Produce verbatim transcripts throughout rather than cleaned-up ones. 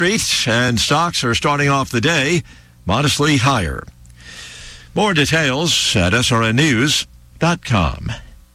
Street, and stocks are starting off the day modestly higher. More details at S R N news dot com.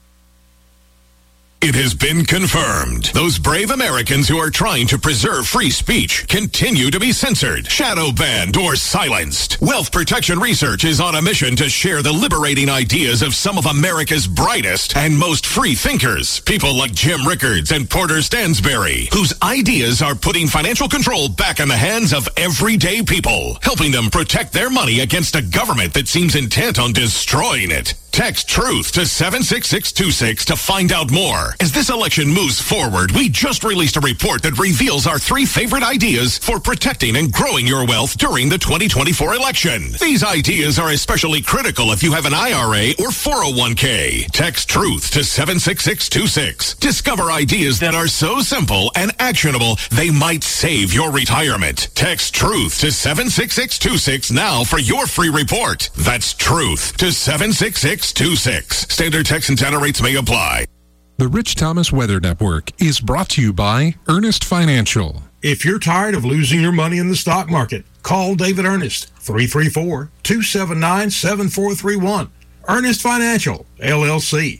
It has been confirmed. Those brave Americans who are trying to preserve free speech continue to be censored, shadow banned, or silenced. Wealth Protection Research is on a mission to share the liberating ideas of some of America's brightest and most free thinkers. People like Jim Rickards and Porter Stansberry, whose ideas are putting financial control back in the hands of everyday people, helping them protect their money against a government that seems intent on destroying it. Text TRUTH to seven six six two six to find out more. As this election moves forward, we just released a report that reveals our three favorite ideas for protecting and growing your wealth during the twenty twenty-four election. These ideas are especially critical if you have an I R A or four oh one k. Text TRUTH to seven six six two six. Discover ideas that are so simple and actionable they might save your retirement. Text TRUTH to seven six six two six now for your free report. That's TRUTH to seven six six two six. Standard text and data rates may apply. The Rich Thomas Weather Network is brought to you by Ernest Financial. If you're tired of losing your money in the stock market, call David Ernest, three three four, two seven nine, seven four three one. Ernest Financial, L L C.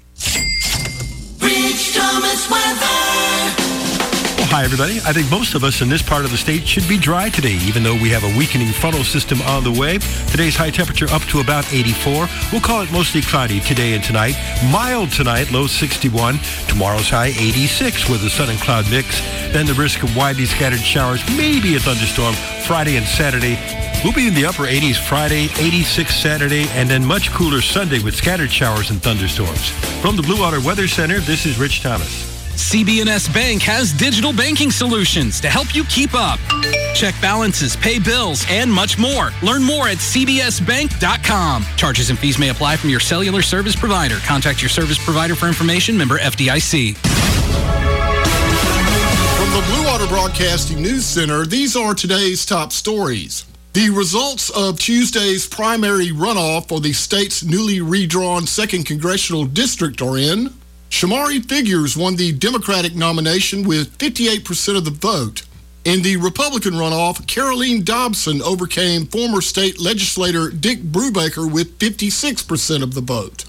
Rich Thomas Weather. Hi, everybody. I think most of us in this part of the state should be dry today, even though we have a weakening frontal system on the way. Today's high temperature up to about eighty-four. We'll call it mostly cloudy today and tonight. Mild tonight, low sixty-one. Tomorrow's high eighty-six with a sun and cloud mix. Then the risk of widely scattered showers, maybe a thunderstorm Friday and Saturday. We'll be in the upper eighties Friday, eighty-six Saturday, and then much cooler Sunday with scattered showers and thunderstorms. From the Blue Water Weather Center, this is Rich Thomas. C B N S Bank has digital banking solutions to help you keep up. Check balances, pay bills, and much more. Learn more at c b s bank dot com. Charges and fees may apply from your cellular service provider. Contact your service provider for information. Member F D I C. From the Blue Water Broadcasting News Center, these are today's top stories. The results of Tuesday's primary runoff for the state's newly redrawn second Congressional District are in. Shamari Figures won the Democratic nomination with fifty-eight percent of the vote. In the Republican runoff, Caroline Dobson overcame former state legislator Dick Brubaker with fifty-six percent of the vote.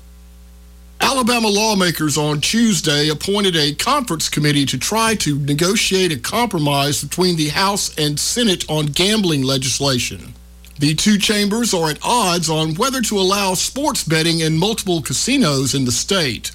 Alabama lawmakers on Tuesday appointed a conference committee to try to negotiate a compromise between the House and Senate on gambling legislation. The two chambers are at odds on whether to allow sports betting in multiple casinos in the state.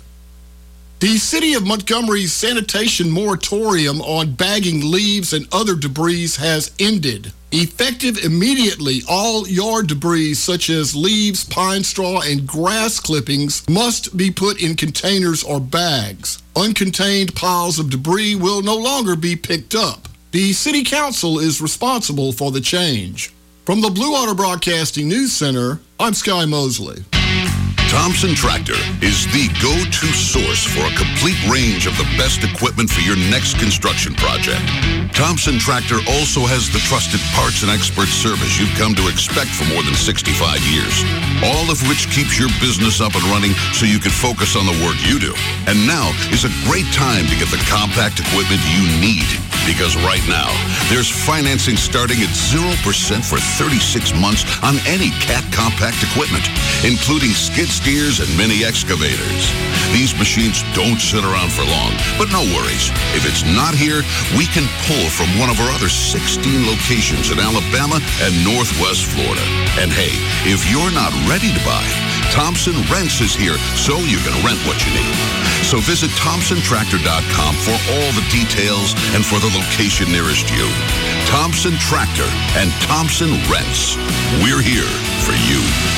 The City of Montgomery's sanitation moratorium on bagging leaves and other debris has ended. Effective immediately, all yard debris such as leaves, pine straw, and grass clippings must be put in containers or bags. Uncontained piles of debris will no longer be picked up. The City Council is responsible for the change. From the Blue Water Broadcasting News Center, I'm Sky Mosley. Thompson Tractor is the go-to source for a complete range of the best equipment for your next construction project. Thompson Tractor also has the trusted parts and expert service you've come to expect for more than sixty-five years, all of which keeps your business up and running so you can focus on the work you do. And now is a great time to get the compact equipment you need, because right now, there's financing starting at zero percent for thirty-six months on any Cat compact equipment, including skid steers and mini excavators. These machines don't sit around for long, but no worries. If it's not here, we can pull from one of our other sixteen locations in Alabama and Northwest Florida. And hey, if you're not ready to buy, Thompson Rents is here, so you can rent what you need. So visit thompson tractor dot com for all the details and for the location nearest you. Thompson Tractor and Thompson Rents. We're here for you.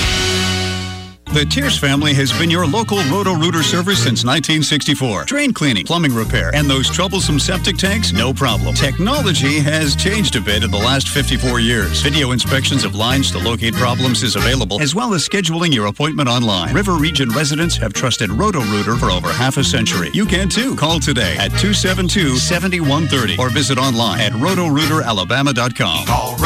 The Tierce family has been your local Roto-Rooter service since nineteen sixty-four. Drain cleaning, plumbing repair, and those troublesome septic tanks, no problem. Technology has changed a bit in the last fifty-four years. Video inspections of lines to locate problems is available, as well as scheduling your appointment online. River Region residents have trusted Roto-Rooter for over half a century. You can too. Call today at two seven two, seven one three zero or visit online at roto rooter alabama dot com. Call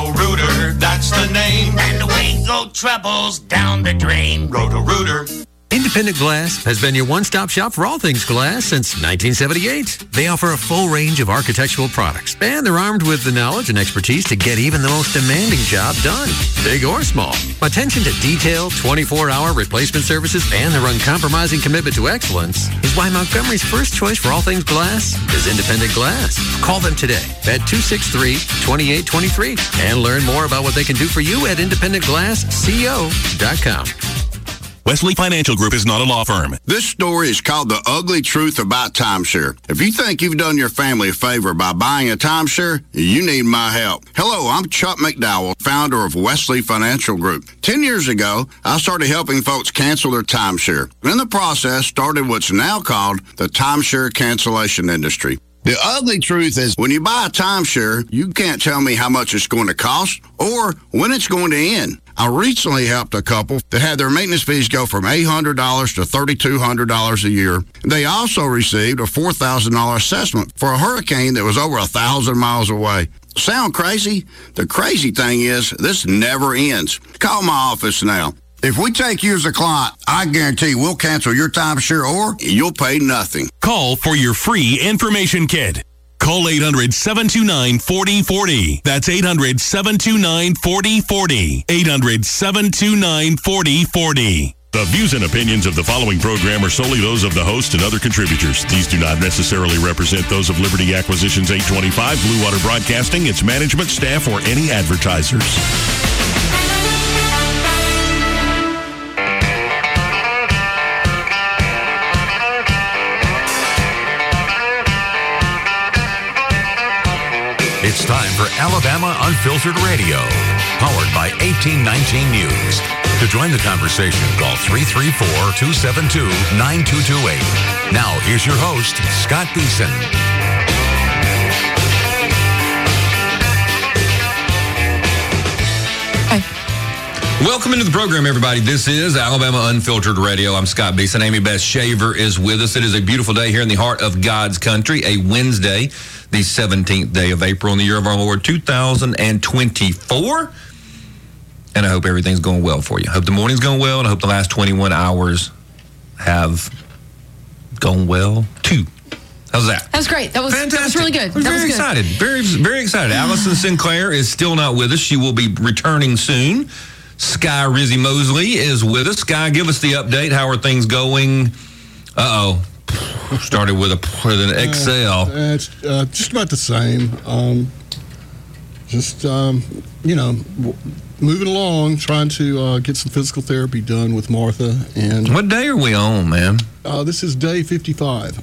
Roto-Rooter, that's the name. And away go troubles down the drain. Roto-Rooter. Independent Glass has been your one-stop shop for all things glass since nineteen seventy-eight. They offer a full range of architectural products, and they're armed with the knowledge and expertise to get even the most demanding job done, big or small. Attention to detail, twenty-four hour replacement services, and their uncompromising commitment to excellence is why Montgomery's first choice for all things glass is Independent Glass. Call them today at two six three, two eight two three and learn more about what they can do for you at independent glass co dot com. Wesley Financial Group is not a law firm. This story is called The Ugly Truth About Timeshare. If you think you've done your family a favor by buying a timeshare, you need my help. Hello, I'm Chuck McDowell, founder of Wesley Financial Group. Ten years ago, I started helping folks cancel their timeshare. In the process, started what's now called the timeshare cancellation industry. The ugly truth is when you buy a timeshare, you can't tell me how much it's going to cost or when it's going to end. I recently helped a couple that had their maintenance fees go from eight hundred dollars to three thousand two hundred dollars a year. They also received a four thousand dollars assessment for a hurricane that was over one thousand miles away. Sound crazy? The crazy thing is this never ends. Call my office now. If we take you as a client, I guarantee we'll cancel your timeshare or you'll pay nothing. Call for your free information kit. Call eight hundred, seven two nine, four oh four oh. That's eight hundred, seven two nine, four oh four oh. eight hundred, seven two nine, four oh four oh. The views and opinions of the following program are solely those of the host and other contributors. These do not necessarily represent those of Liberty Acquisitions eight twenty-five, Blue Water Broadcasting, its management, staff, or any advertisers. It's time for Alabama Unfiltered Radio, powered by eighteen nineteen News. To join the conversation, call three three four, two seven two, nine two two eight. Now, here's your host, Scott Beeson. Welcome into the program, everybody. This is Alabama Unfiltered Radio. I'm Scott Beeson. Amy Beth Shaver is with us. It is a beautiful day here in the heart of God's country, a Wednesday, the seventeenth day of April in the year of our Lord, two thousand twenty-four. And I hope everything's going well for you. I hope the morning's going well, and I hope the last twenty-one hours have gone well, too. How's that? That was great. That was, Fantastic. That was really good. I'm that very was good. excited. Very, very excited. Allison Sinclair is still not with us. She will be returning soon. Sky Rizzy Mosley is with us. Sky, give us the update. How are things going? Uh-oh. Started with, a, with an Excel. Uh, it's uh, just about the same. Um, just, um, you know, w- moving along, trying to uh, get some physical therapy done with Martha. And what day are we on, man? Uh, this is day fifty-five.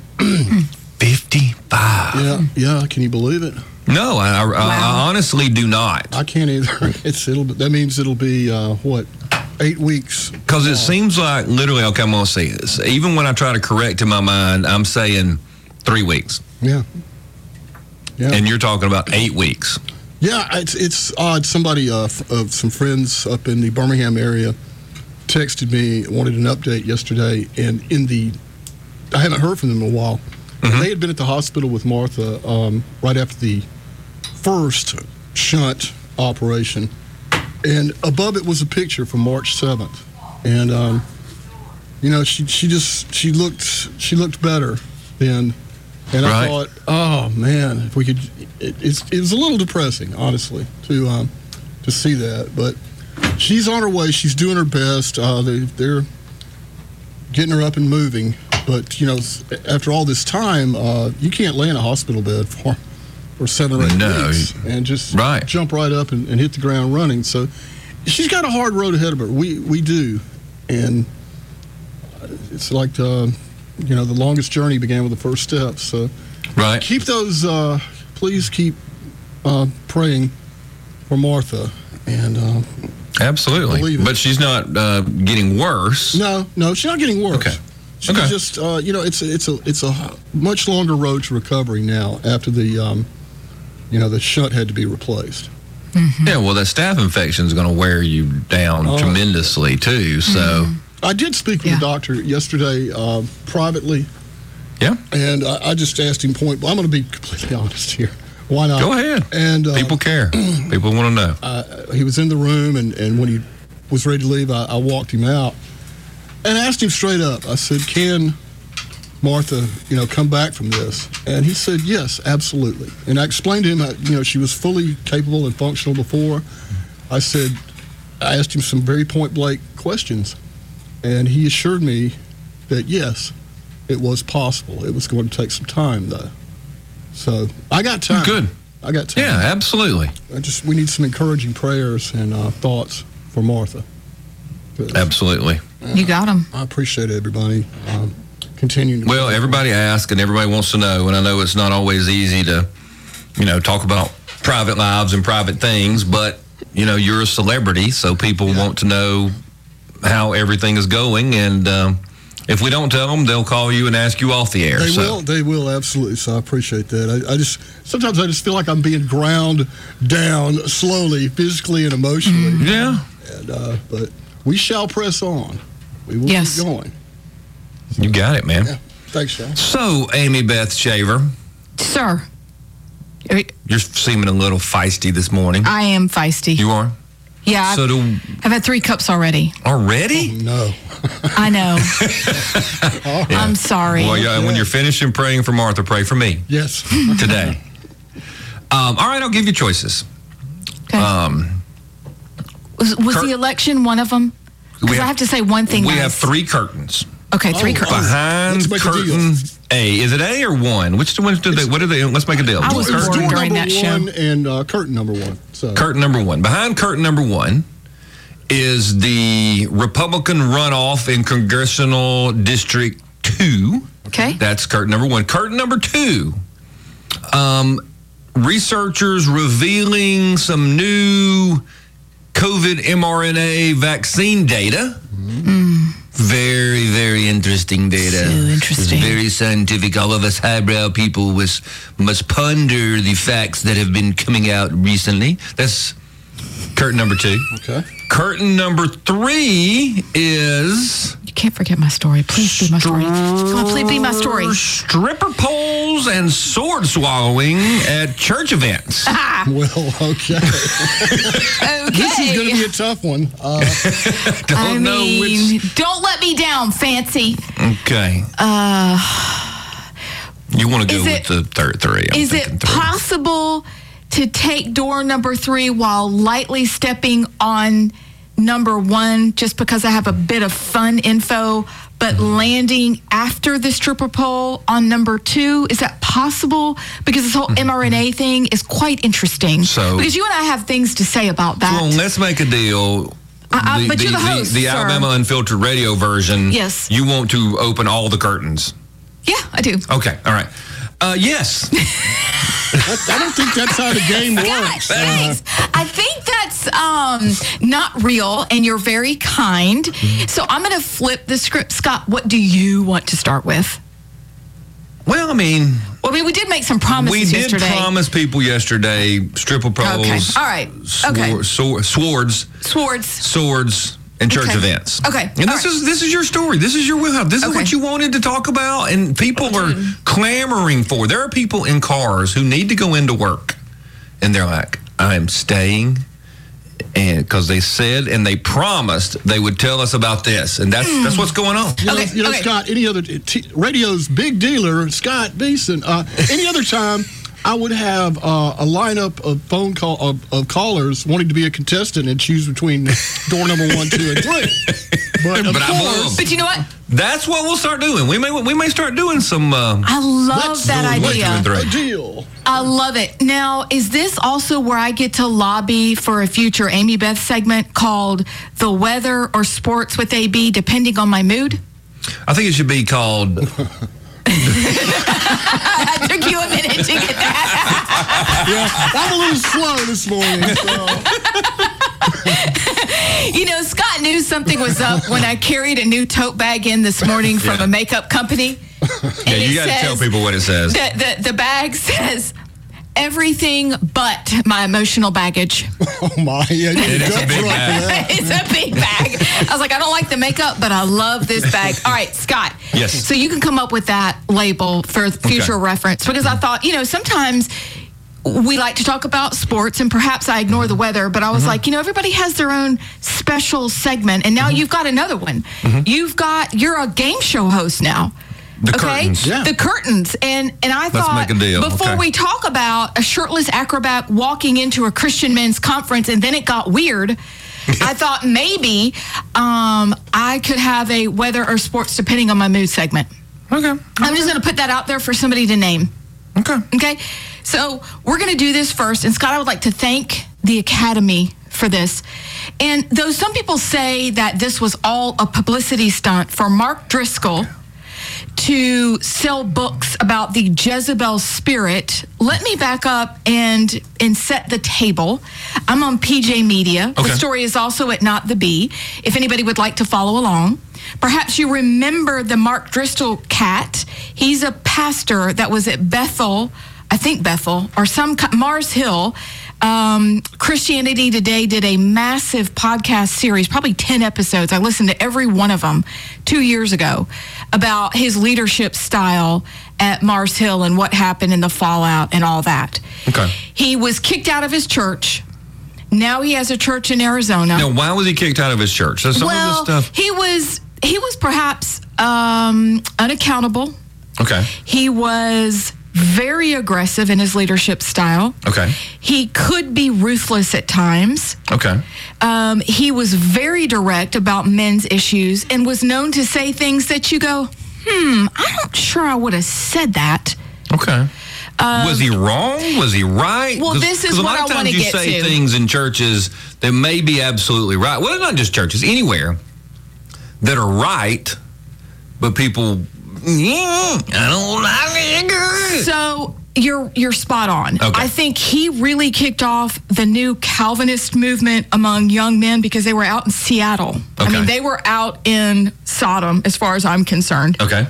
fifty-five? Yeah, yeah. Can you believe it? No, I, I, wow. I honestly do not. I can't either. It's it'll. That means it'll be uh, what, eight weeks? Because it seems like literally. Okay, I'm gonna say this. Even when I try to correct in my mind, I'm saying three weeks. Yeah. Yeah. And you're talking about eight weeks. Yeah, it's it's odd. Somebody uh, f- of some friends up in the Birmingham area texted me, wanted an update yesterday, and in the I haven't heard from them in a while. Mm-hmm. They had been at the hospital with Martha um, right after the first shunt operation, and above it was a picture from March seventh, and um, you know she she just she looked she looked better then, and I right. thought, oh man, if we could, it, it's it was a little depressing, honestly, to um, to see that, but she's on her way, she's doing her best. Uh, they, they're getting her up and moving. But, you know, after all this time, uh, you can't lay in a hospital bed for, for seven or eight no. weeks and just right. jump right up and, and hit the ground running. So she's got a hard road ahead of her. We we do. And it's like, uh, you know, the longest journey began with the first steps. So right. keep those, uh, please keep uh, praying for Martha. And uh, absolutely. But she's not uh, getting worse. No, no, she's not getting worse. Okay. She's okay. just, uh, you know, it's a, it's a it's a much longer road to recovery now after the, um, you know, the shunt had to be replaced. Mm-hmm. Yeah, well, that staph infection is going to wear you down uh, tremendously too. So mm-hmm. I did speak with yeah. the doctor yesterday uh, privately. Yeah, and I, I just asked him point. Well, I'm going to be completely honest here. Why not? Go ahead. And uh, people care. People want to know. Uh, he was in the room, and, and when he was ready to leave, I, I walked him out. and asked him straight up. I said, can Martha, you know, come back from this? And he said, yes, absolutely. And I explained to him how, you know, she was fully capable and functional before. I said, I asked him some very point-blank questions, and he assured me that, yes, it was possible. It was going to take some time, though. So I got time. Good. I got time. Yeah, absolutely. I just we need some encouraging prayers and uh, thoughts for Martha. Absolutely. You got them. I appreciate everybody um, continuing to. Well, everybody asks and everybody wants to know, and I know it's not always easy to, you know, talk about private lives and private things, but, you know, you're a celebrity, so people yeah. want to know how everything is going, and um, if we don't tell them, they'll call you and ask you off the air. They so. will. They will, absolutely. So I appreciate that. I, I just, sometimes I just feel like I'm being ground down slowly, physically and emotionally. Mm-hmm. Yeah. And, uh, but we shall press on. We will yes. keep going. So, you got it, man. Yeah. Thanks, Sean. So, Amy Beth Shaver. Sir. You're seeming a little feisty this morning. I am feisty. You are? Yeah. So I've, do, I've had three cups already. Already? Oh, no. I know. yeah. I'm sorry. Well, yeah, and when you're finished and praying for Martha, pray for me. Yes. Today. Um, all right, I'll give you choices. Okay. Um, was was cur- the election one of them? Because I have to say one thing. We nice. have three curtains. Okay, three oh, curtains. Behind curtain A. Is it A or one? Which one do they, what do they, let's make a deal. I was It's bored door during number that one show. and uh, curtain number one. So. Curtain number one. Behind curtain number one is the Republican runoff in Congressional District two. Okay. That's curtain number one. Curtain number two, um, researchers revealing some new COVID mRNA vaccine data. Mm. Very, very interesting data. So interesting. It's very scientific. All of us highbrow people must, must ponder the facts that have been coming out recently. That's curtain number two. Okay. Curtain number three is... You can't forget my story. Please be my story. Come on, please be my story. Stripper poles and sword swallowing at church events. Ah. Well, okay. Okay. This is going to be a tough one. Uh, don't I know mean, which... don't let me down, Fancy. Okay. Uh, you want to go is with it, the third three. I'm is it thinking three. possible to take door number three while lightly stepping on number one just because I have a bit of fun info, but landing after the stripper pole on number two? Is that possible? Because this whole mRNA thing is quite interesting. So, because you and I have things to say about that. Well, let's make a deal. Uh, uh, but you're the host, The, the sir. Alabama Unfiltered Radio version. Yes. You want to open all the curtains. Yeah, I do. Okay, all right. Uh, yes. I don't think that's how the game works. Guys, I think that's um, not real, and you're very kind. So I'm going to flip the script. Scott, what do you want to start with? Well, I mean... Well, I mean, we did make some promises We did yesterday. promise people yesterday stripper poles. Okay, all right. Okay. Swor- swor- swords. Swords. Swords. And church Okay. events. Okay. And this All is this is your story. This is your wheelhouse. This Okay. is what you wanted to talk about, and people are clamoring for. There are people in cars who need to go into work, and they're like, "I'm staying," and because they said and they promised they would tell us about this, and that's that's what's going on. You know, Okay, you know okay. Scott, any other t- radio's big dealer, Scott Beeson. Uh, any other time, I would have uh, a lineup of phone call of, of callers wanting to be a contestant and choose between door number one, two, and three. But of But I course, love- But you know what? That's what we'll start doing. We may we may start doing some. Uh, I love let's that do it. idea. One, two, and a three. deal. I love it. Now, is this also where I get to lobby for a future Amy Beth segment called The Weather or Sports with A B, depending on my mood? I think it should be called. It took you a minute to get that. Yeah, I'm a little slow this morning. So. You know, Scott knew something was up when I carried a new tote bag in this morning from Yeah. a makeup company. Yeah, And you it got to says- tell people what it says. The, the, the bag says everything but my emotional baggage. Oh my! Yeah, you It is a got big right bag. for that. It's a big bag. I was like, I don't like the makeup, but I love this bag. All right, Scott. Yes. So you can come up with that label for future Okay. reference because I thought, you know, sometimes we like to talk about sports, and perhaps I ignore the weather, but I was mm-hmm. like, you know, everybody has their own special segment, and now mm-hmm. you've got another one. Mm-hmm. You've got, you're a game show host now. The okay? curtains. Yeah. The curtains. And and I Let's thought, make a deal. before Okay. we talk about a shirtless acrobat walking into a Christian men's conference, and then it got weird, I thought maybe um, I could have a weather or sports, depending on my mood segment. Okay. I'm just going to put that out there for somebody to name. Okay. Okay. So we're going to do this first. And Scott, I would like to thank the Academy for this. And though some people say that this was all a publicity stunt for Mark Driscoll to sell books about the Jezebel spirit, let me back up and and set the table. I'm on P J Media. Okay. The story is also at Not the Bee, if anybody would like to follow along. Perhaps you remember the Mark Driscoll cat. He's a pastor that was at Bethel, I think Bethel, or some Mars Hill. Um, Christianity Today did a massive podcast series, probably ten episodes. I listened to every one of them two years ago about his leadership style at Mars Hill and what happened in the fallout and all that. Okay. He was kicked out of his church. Now he has a church in Arizona. Now, why was he kicked out of his church? So some well, of this stuff. he was he was perhaps um, unaccountable. Okay. He was very aggressive in his leadership style. Okay. He could be ruthless at times. Okay. Um, he was very direct about men's issues and was known to say things that you go, hmm, I'm not sure I would have said that. Okay. Um, was he wrong? Was he right? Well, this is a what lot of I wanna times you get say to. things in churches that may be absolutely right. Well, not just churches, anywhere that are right, but people, yeah, I don't like it. So you're you're spot on. Okay. I think he really kicked off the new Calvinist movement among young men because they were out in Seattle. I Okay. mean, they were out in Sodom, as far as I'm concerned. Okay.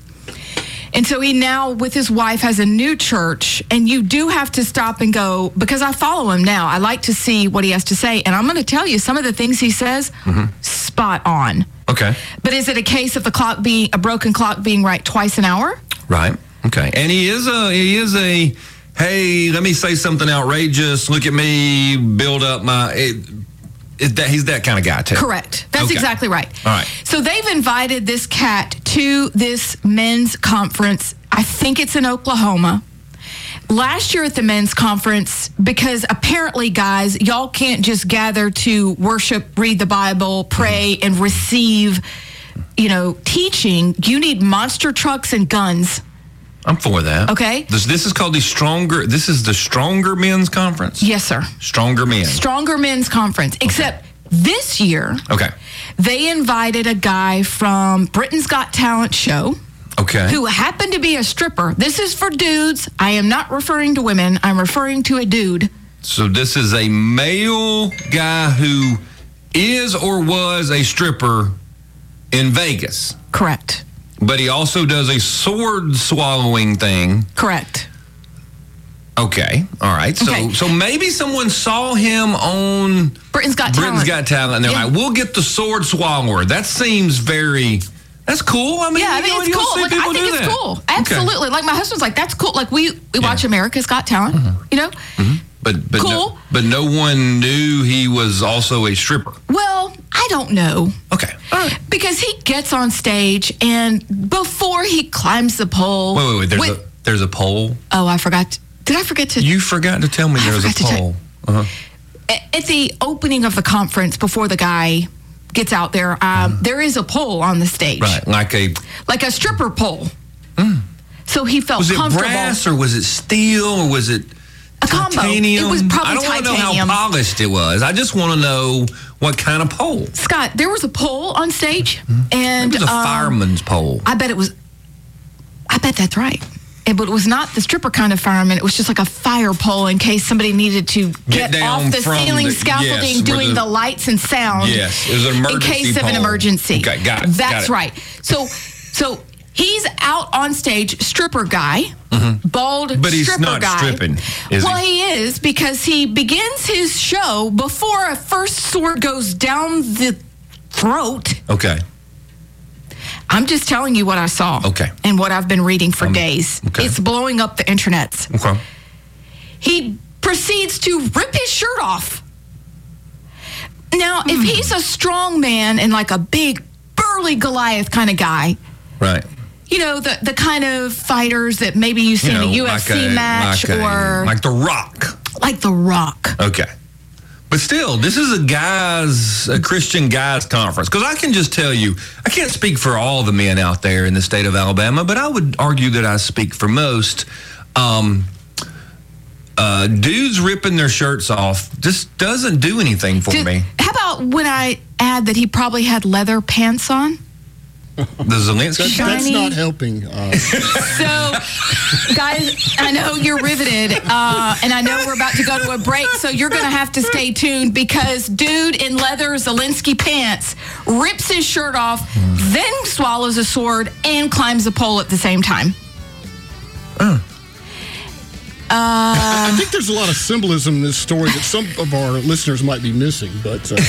And so he now, with his wife, has a new church. And you do have to stop and go, because I follow him now. I like to see what he has to say. And I'm going to tell you, some of the things he says, Mm-hmm. spot on. Okay. But is it a case of the clock being, a broken clock being right twice an hour? Right. Okay. And he is a he is a hey, let me say something outrageous. Look at me, build up my. It, it, that, he's that kind of guy too. Correct. That's Okay. exactly right. All right. So they've invited this cat to this men's conference. I think it's in Oklahoma. Last year at the men's conference, because apparently, guys, y'all can't just gather to worship, read the Bible, pray, and receive, you know, teaching. You need monster trucks and guns. I'm for that. Okay. This, this is called the Stronger. This is the Stronger Men's Conference. Yes, sir. Stronger Men. Stronger Men's Conference. Except this year, Okay. they invited a guy from Britain's Got Talent show. Okay. Who happened to be a stripper. This is for dudes. I am not referring to women. I'm referring to a dude. So this is a male guy who is or was a stripper in Vegas. Correct. But he also does a sword swallowing thing. Correct. Okay. All right. So Okay. so maybe someone saw him on Britain's Got Britain's Talent. Got Talent, and they're Yeah. like, "We'll get the sword swallower." That seems very. That's cool. I mean, Yeah, I you think know, it's you'll cool. see Like, I people think do it's that. cool. Okay. Absolutely. Like my husband's like, that's cool. Like we we watch America's Got Talent. You know. But but no, Cool. but no one knew he was also a stripper. Well, I don't know. Okay. Because he gets on stage and before he climbs the pole. Wait, wait, wait. There's with- a there's a poll. oh, I forgot. Did I forget to? You forgot to tell me I there was a forgot to tell- poll. Uh-huh. A- At the opening of the conference, before the guy gets out there, um, there is a pole on the stage, Right, like a. like a stripper pole. So he felt Was it comfortable. brass or was it steel or was it A combo. titanium? It was probably I don't want to know titanium. how polished it was. I just want to know what kind of pole. Scott, there was a pole on stage, and It was a um, fireman's pole. I bet it was. I bet that's right. Eh, But it was not the stripper kind of fireman. It was just like a fire pole in case somebody needed to Get get, down off the from ceiling the- scaffolding, yes, where doing the- the, lights and sound. Yes, it was an emergency in case of an pole. emergency. Okay, got it, That's got it. right. So, so he's out on stage, stripper guy, bald Mm-hmm. But he's stripper not guy. stripping, is well, he? he is because he begins his show before a first sword goes down the throat. Okay. I'm just telling you what I saw. Okay. And what I've been reading for Um, days. okay. It's blowing up the internets. Okay. he proceeds to rip his shirt off. Now, if he's a strong man and like a big, burly Goliath kind of guy, right? You know, the the kind of fighters that maybe you see You know, in a U F C like a- match like a- or like The Rock. like The Rock. Okay. But still, this is a guys, a Christian guys conference. Because I can just tell you, I can't speak for all the men out there in the state of Alabama, but I would argue that I speak for most. Um, uh, dudes ripping their shirts off just doesn't do anything for Did- me. How about when I add that he probably had leather pants on? The Zelensky? That's not helping. Uh, So, guys, I know you're riveted, uh, and I know we're about to go to a break, so you're going to have to stay tuned because dude in leather Zelensky pants rips his shirt off, then swallows a sword, and climbs a pole at the same time. I, I Uh, think there's a lot of symbolism in this story that some of our listeners might be missing, but uh,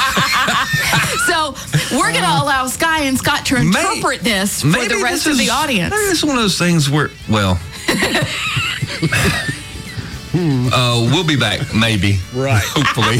so we're going to allow Sky and Scott to interpret this for Maybe the rest this of the is- audience. Maybe it's one of those things where, well, uh, we'll be back, maybe. Right. Hopefully.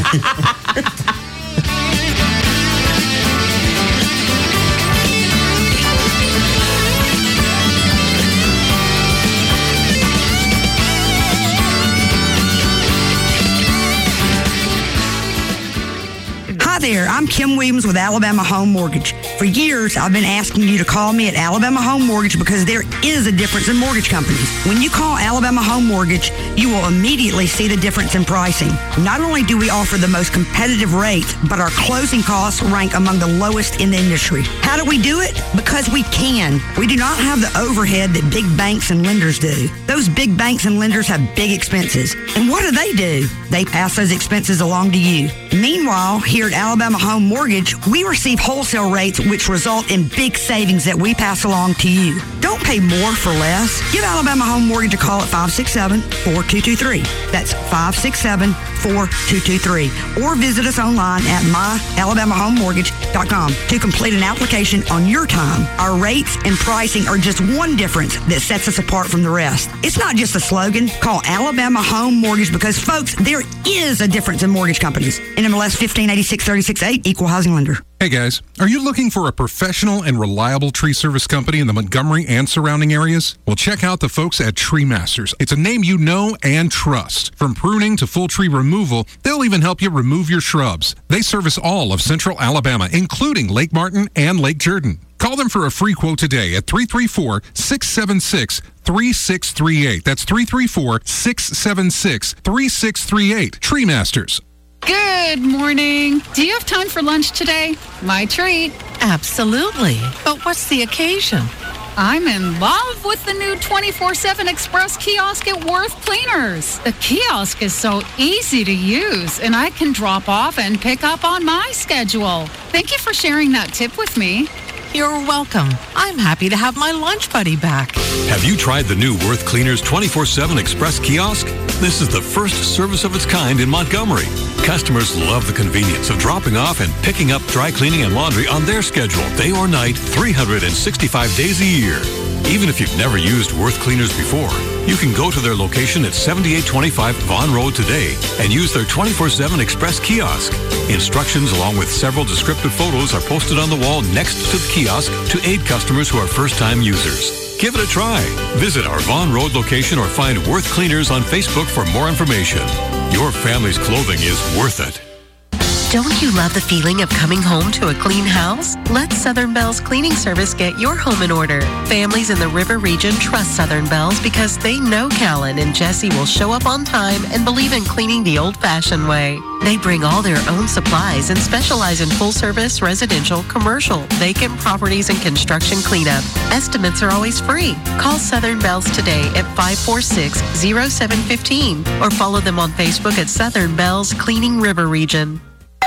Hi there, I'm Kim Williams with Alabama Home Mortgage. For years, I've been asking you to call me at Alabama Home Mortgage because there is a difference in mortgage companies. When you call Alabama Home Mortgage, you will immediately see the difference in pricing. Not only do we offer the most competitive rates, but our closing costs rank among the lowest in the industry. How do we do it? Because we can. We do not have the overhead that big banks and lenders do. Those big banks and lenders have big expenses. And what do they do? They pass those expenses along to you. Meanwhile, here at Alabama Home Mortgage, we receive wholesale rates which result in big savings that we pass along to you. Don't pay more for less. Give Alabama Home Mortgage a call at five six seven, four two two three. That's five six seven, four two two three. Or visit us online at my alabama home mortgage dot com to complete an application on your time. Our rates and pricing are just one difference that sets us apart from the rest. It's not just a slogan. Call Alabama Home Mortgage because, folks, there is a difference in mortgage companies. N M L S fifteen eighty-six thirty-six eight, Equal Housing Lender. Hey guys, are you looking for a professional and reliable tree service company in the Montgomery and surrounding areas? Well, check out the folks at Tree Masters. It's a name you know and trust. From pruning to full tree removal, they'll even help you remove your shrubs. They service all of central Alabama, including Lake Martin and Lake Jordan. Call them for a free quote today at three three four, six seven six, three six three eight. That's three three four, six seven six, three six three eight. Tree Masters. Good morning. Do you have time for lunch today? My treat. Absolutely. But what's the occasion? I'm in love with the new twenty-four seven Express kiosk at Worth Cleaners. The kiosk is so easy to use, and I can drop off and pick up on my schedule. Thank you for sharing that tip with me. You're welcome. I'm happy to have my lunch buddy back. Have you tried the new Worth Cleaners twenty-four seven Express kiosk? This is the first service of its kind in Montgomery. Customers love the convenience of dropping off and picking up dry cleaning and laundry on their schedule, day or night, three hundred sixty-five days a year. Even if you've never used Worth Cleaners before, you can go to their location at seventy-eight twenty-five Vaughn Road today and use their twenty-four seven Express kiosk. Instructions along with several descriptive photos are posted on the wall next to the kiosk to aid customers who are first-time users. Give it a try. Visit our Vaughn Road location or find Worth Cleaners on Facebook for more information. Your family's clothing is worth it. Don't you love the feeling of coming home to a clean house? Let Southern Bell's cleaning service get your home in order. Families in the River region trust Southern Bell's because they know Callan and Jesse will show up on time and believe in cleaning the old-fashioned way. They bring all their own supplies and specialize in full-service, residential, commercial, vacant properties, and construction cleanup. Estimates are always free. Call Southern Bell's today at five four six, zero seven one five or follow them on Facebook at Southern Bell's Cleaning River Region.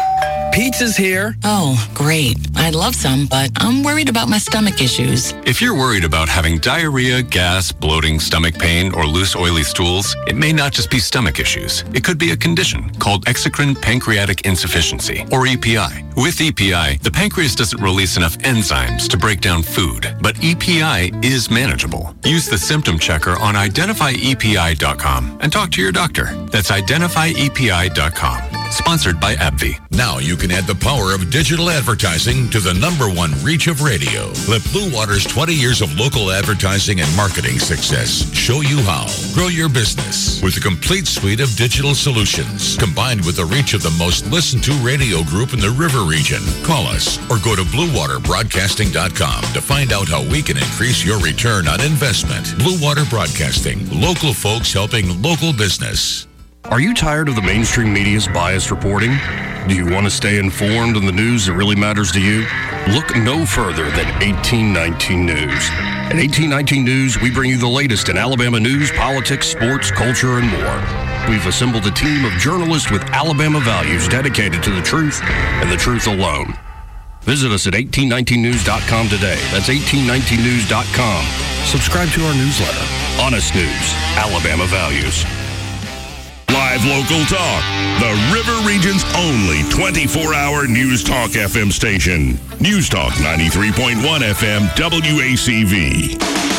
Pizza's here. Oh, great. I'd love some, but I'm worried about my stomach issues. If you're worried about having diarrhea, gas, bloating, stomach pain, or loose, oily stools, it may not just be stomach issues. It could be a condition called exocrine pancreatic insufficiency, or E P I. With E P I, the pancreas doesn't release enough enzymes to break down food, but E P I is manageable. Use the symptom checker on identify E P I dot com and talk to your doctor. That's identify E P I dot com. Sponsored by AbbVie. Now you can add the power of digital advertising to the number one reach of radio. Let Blue Water's twenty years of local advertising and marketing success show you how. Grow your business with a complete suite of digital solutions, combined with the reach of the most listened to radio group in the River region. Call us or go to blue water broadcasting dot com to find out how we can increase your return on investment. Blue Water Broadcasting, local folks helping local business. Are you tired of the mainstream media's biased reporting? Do you want to stay informed on the news that really matters to you? Look no further than eighteen nineteen News. At eighteen nineteen News, we bring you the latest in Alabama news, politics, sports, culture, and more. We've assembled a team of journalists with Alabama values dedicated to the truth and the truth alone. Visit us at eighteen nineteen news dot com today. That's eighteen nineteen news dot com. Subscribe to our newsletter. Honest News, Alabama Values. Live local talk. The River Region's only twenty-four hour News Talk F M station. News Talk ninety-three point one F M W A C V.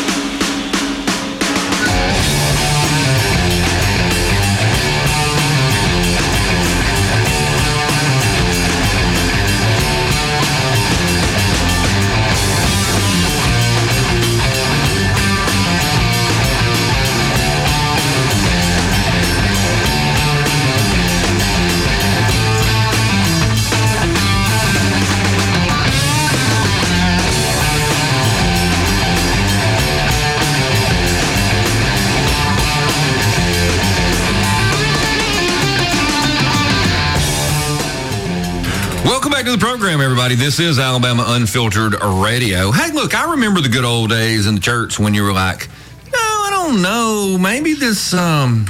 To the program, everybody. This is Alabama Unfiltered Radio. Hey, look, I remember the good old days in the church when you were like, no, I don't know, maybe this, um,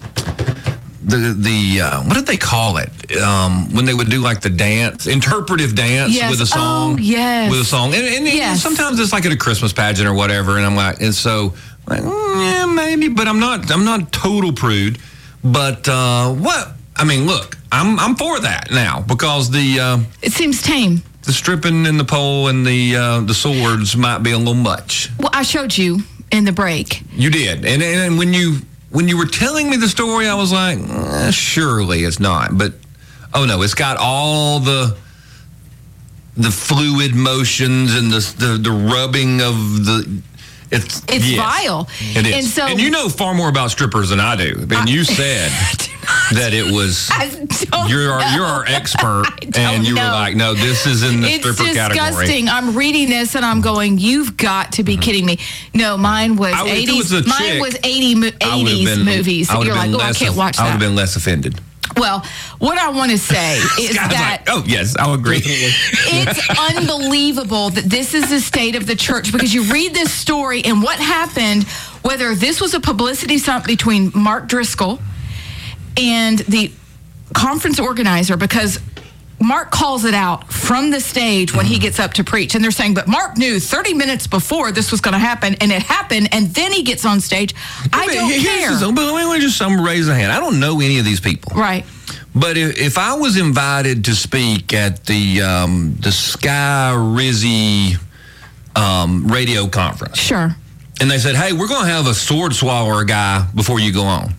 the, the uh, what did they call it? Um, when they would do like the dance, interpretive dance yes. with a song. Oh, yes. With a song. And, and, yes. and sometimes it's like at a Christmas pageant or whatever, and I'm like, and so, like, mm, yeah, maybe, but I'm not, I'm not a total prude. But uh, what, I mean, look, I'm I'm for that now because the uh, it seems tame. The stripping and the pole and the uh, the swords might be a little much. Well, I showed you in the break. You did, and and when you when you were telling me the story, I was like, eh, surely it's not. But oh no, it's got all the the fluid motions and the the, the rubbing of the. It's, it's yes, vile. It is. And, so, and you know far more about strippers than I do. I mean, you said that it was, you're our, you're our expert, and you know. were like, no, this is in the it's stripper category. It's disgusting. I'm reading this, and I'm going, you've got to be mm-hmm. kidding me. No, mine was I, eighties. Was mine chick, was eighty, eighties been, movies. You're like, oh, I can't watch that. I would have been less offended. Well, what I want to say is that... Like, oh, yes, I'll agree. It's unbelievable that this is the state of the church because you read this story and what happened, whether this was a publicity stunt between Mark Driscoll and the conference organizer, because Mark calls it out from the stage when he gets up to preach. And they're saying, but Mark knew thirty minutes before this was going to happen, and it happened, and then he gets on stage. I but don't care. But let me just some raise a hand. I don't know any of these people. Right. But if, if I was invited to speak at the um, the Sky Rizzy um, radio conference. Sure. And they said, hey, we're going to have a sword swallower guy before you go on.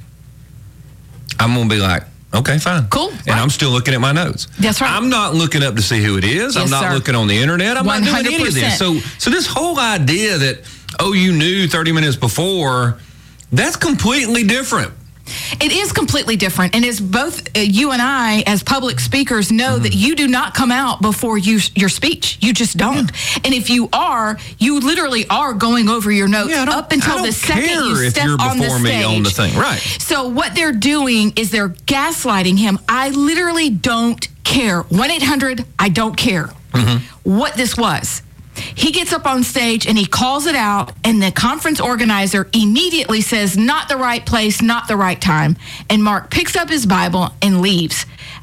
I'm going to be like, okay, fine. Cool. And right. I'm still looking at my notes. That's right. I'm not looking up to see who it is. Yes, I'm not sir. looking on the internet. I'm one hundred percent. not doing any of this. So, so this whole idea that, oh, you knew thirty minutes before, that's completely different. It is completely different. And as both uh, you and I, as public speakers, know mm-hmm. that you do not come out before you your speech. You just don't. Yeah. And if you are, you literally are going over your notes yeah, up until the second you step on the stage. On the thing. Right. So what they're doing is they're gaslighting him. I literally don't care. one eight hundred, I don't care mm-hmm. what this was. He gets up on stage and he calls it out, and the conference organizer immediately says, not the right place, not the right time. And Mark picks up his Bible and leaves.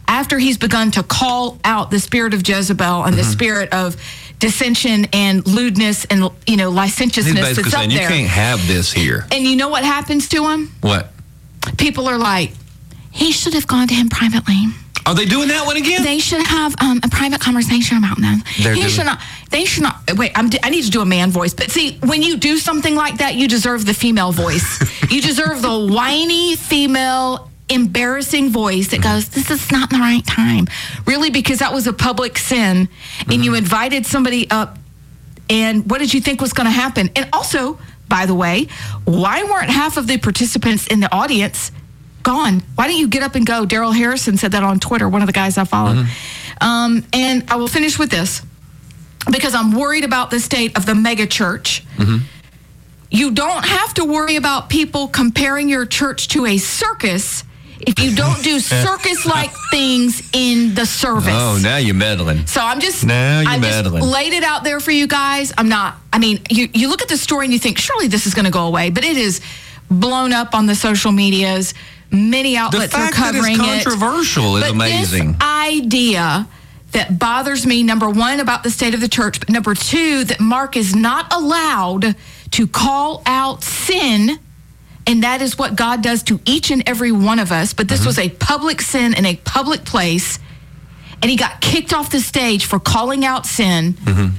after he's begun to call out the spirit of Jezebel and mm-hmm. the spirit of dissension and lewdness and, you know, licentiousness He's basically that's up saying, there. You can't have this here. And you know what happens to him? What? People are like, he should have gone to him privately. Are they doing that one again? They should have um, a private conversation about them. They're he doing- should not. They should not. Wait, I'm, I need to do a man voice. But see, when you do something like that, you deserve the female voice. You deserve the whiny female, embarrassing voice that goes, "This is not the right time." Really, because that was a public sin, and mm-hmm. you invited somebody up. And what did you think was going to happen? And also, by the way, why weren't half of the participants in the audience gone? Why didn't you get up and go? Daryl Harrison said that on Twitter, one of the guys I follow. Mm-hmm. Um, and I will finish with this, because I'm worried about the state of the mega church. Mm-hmm. You don't have to worry about people comparing your church to a circus if you don't do circus-like things in the service. Oh, now you're meddling. So I'm just, now you're I just meddling. laid it out there for you guys. I'm not, I mean, you, you look at the story and you think, surely this is going to go away, but it is blown up on the social medias. Many outlets the fact are covering that it's controversial it. is but amazing. This idea that bothers me, number one, about the state of the church, but number two, that Mark is not allowed to call out sin, and that is what God does to each and every one of us. But this mm-hmm. was a public sin in a public place, and he got kicked off the stage for calling out sin, mm-hmm.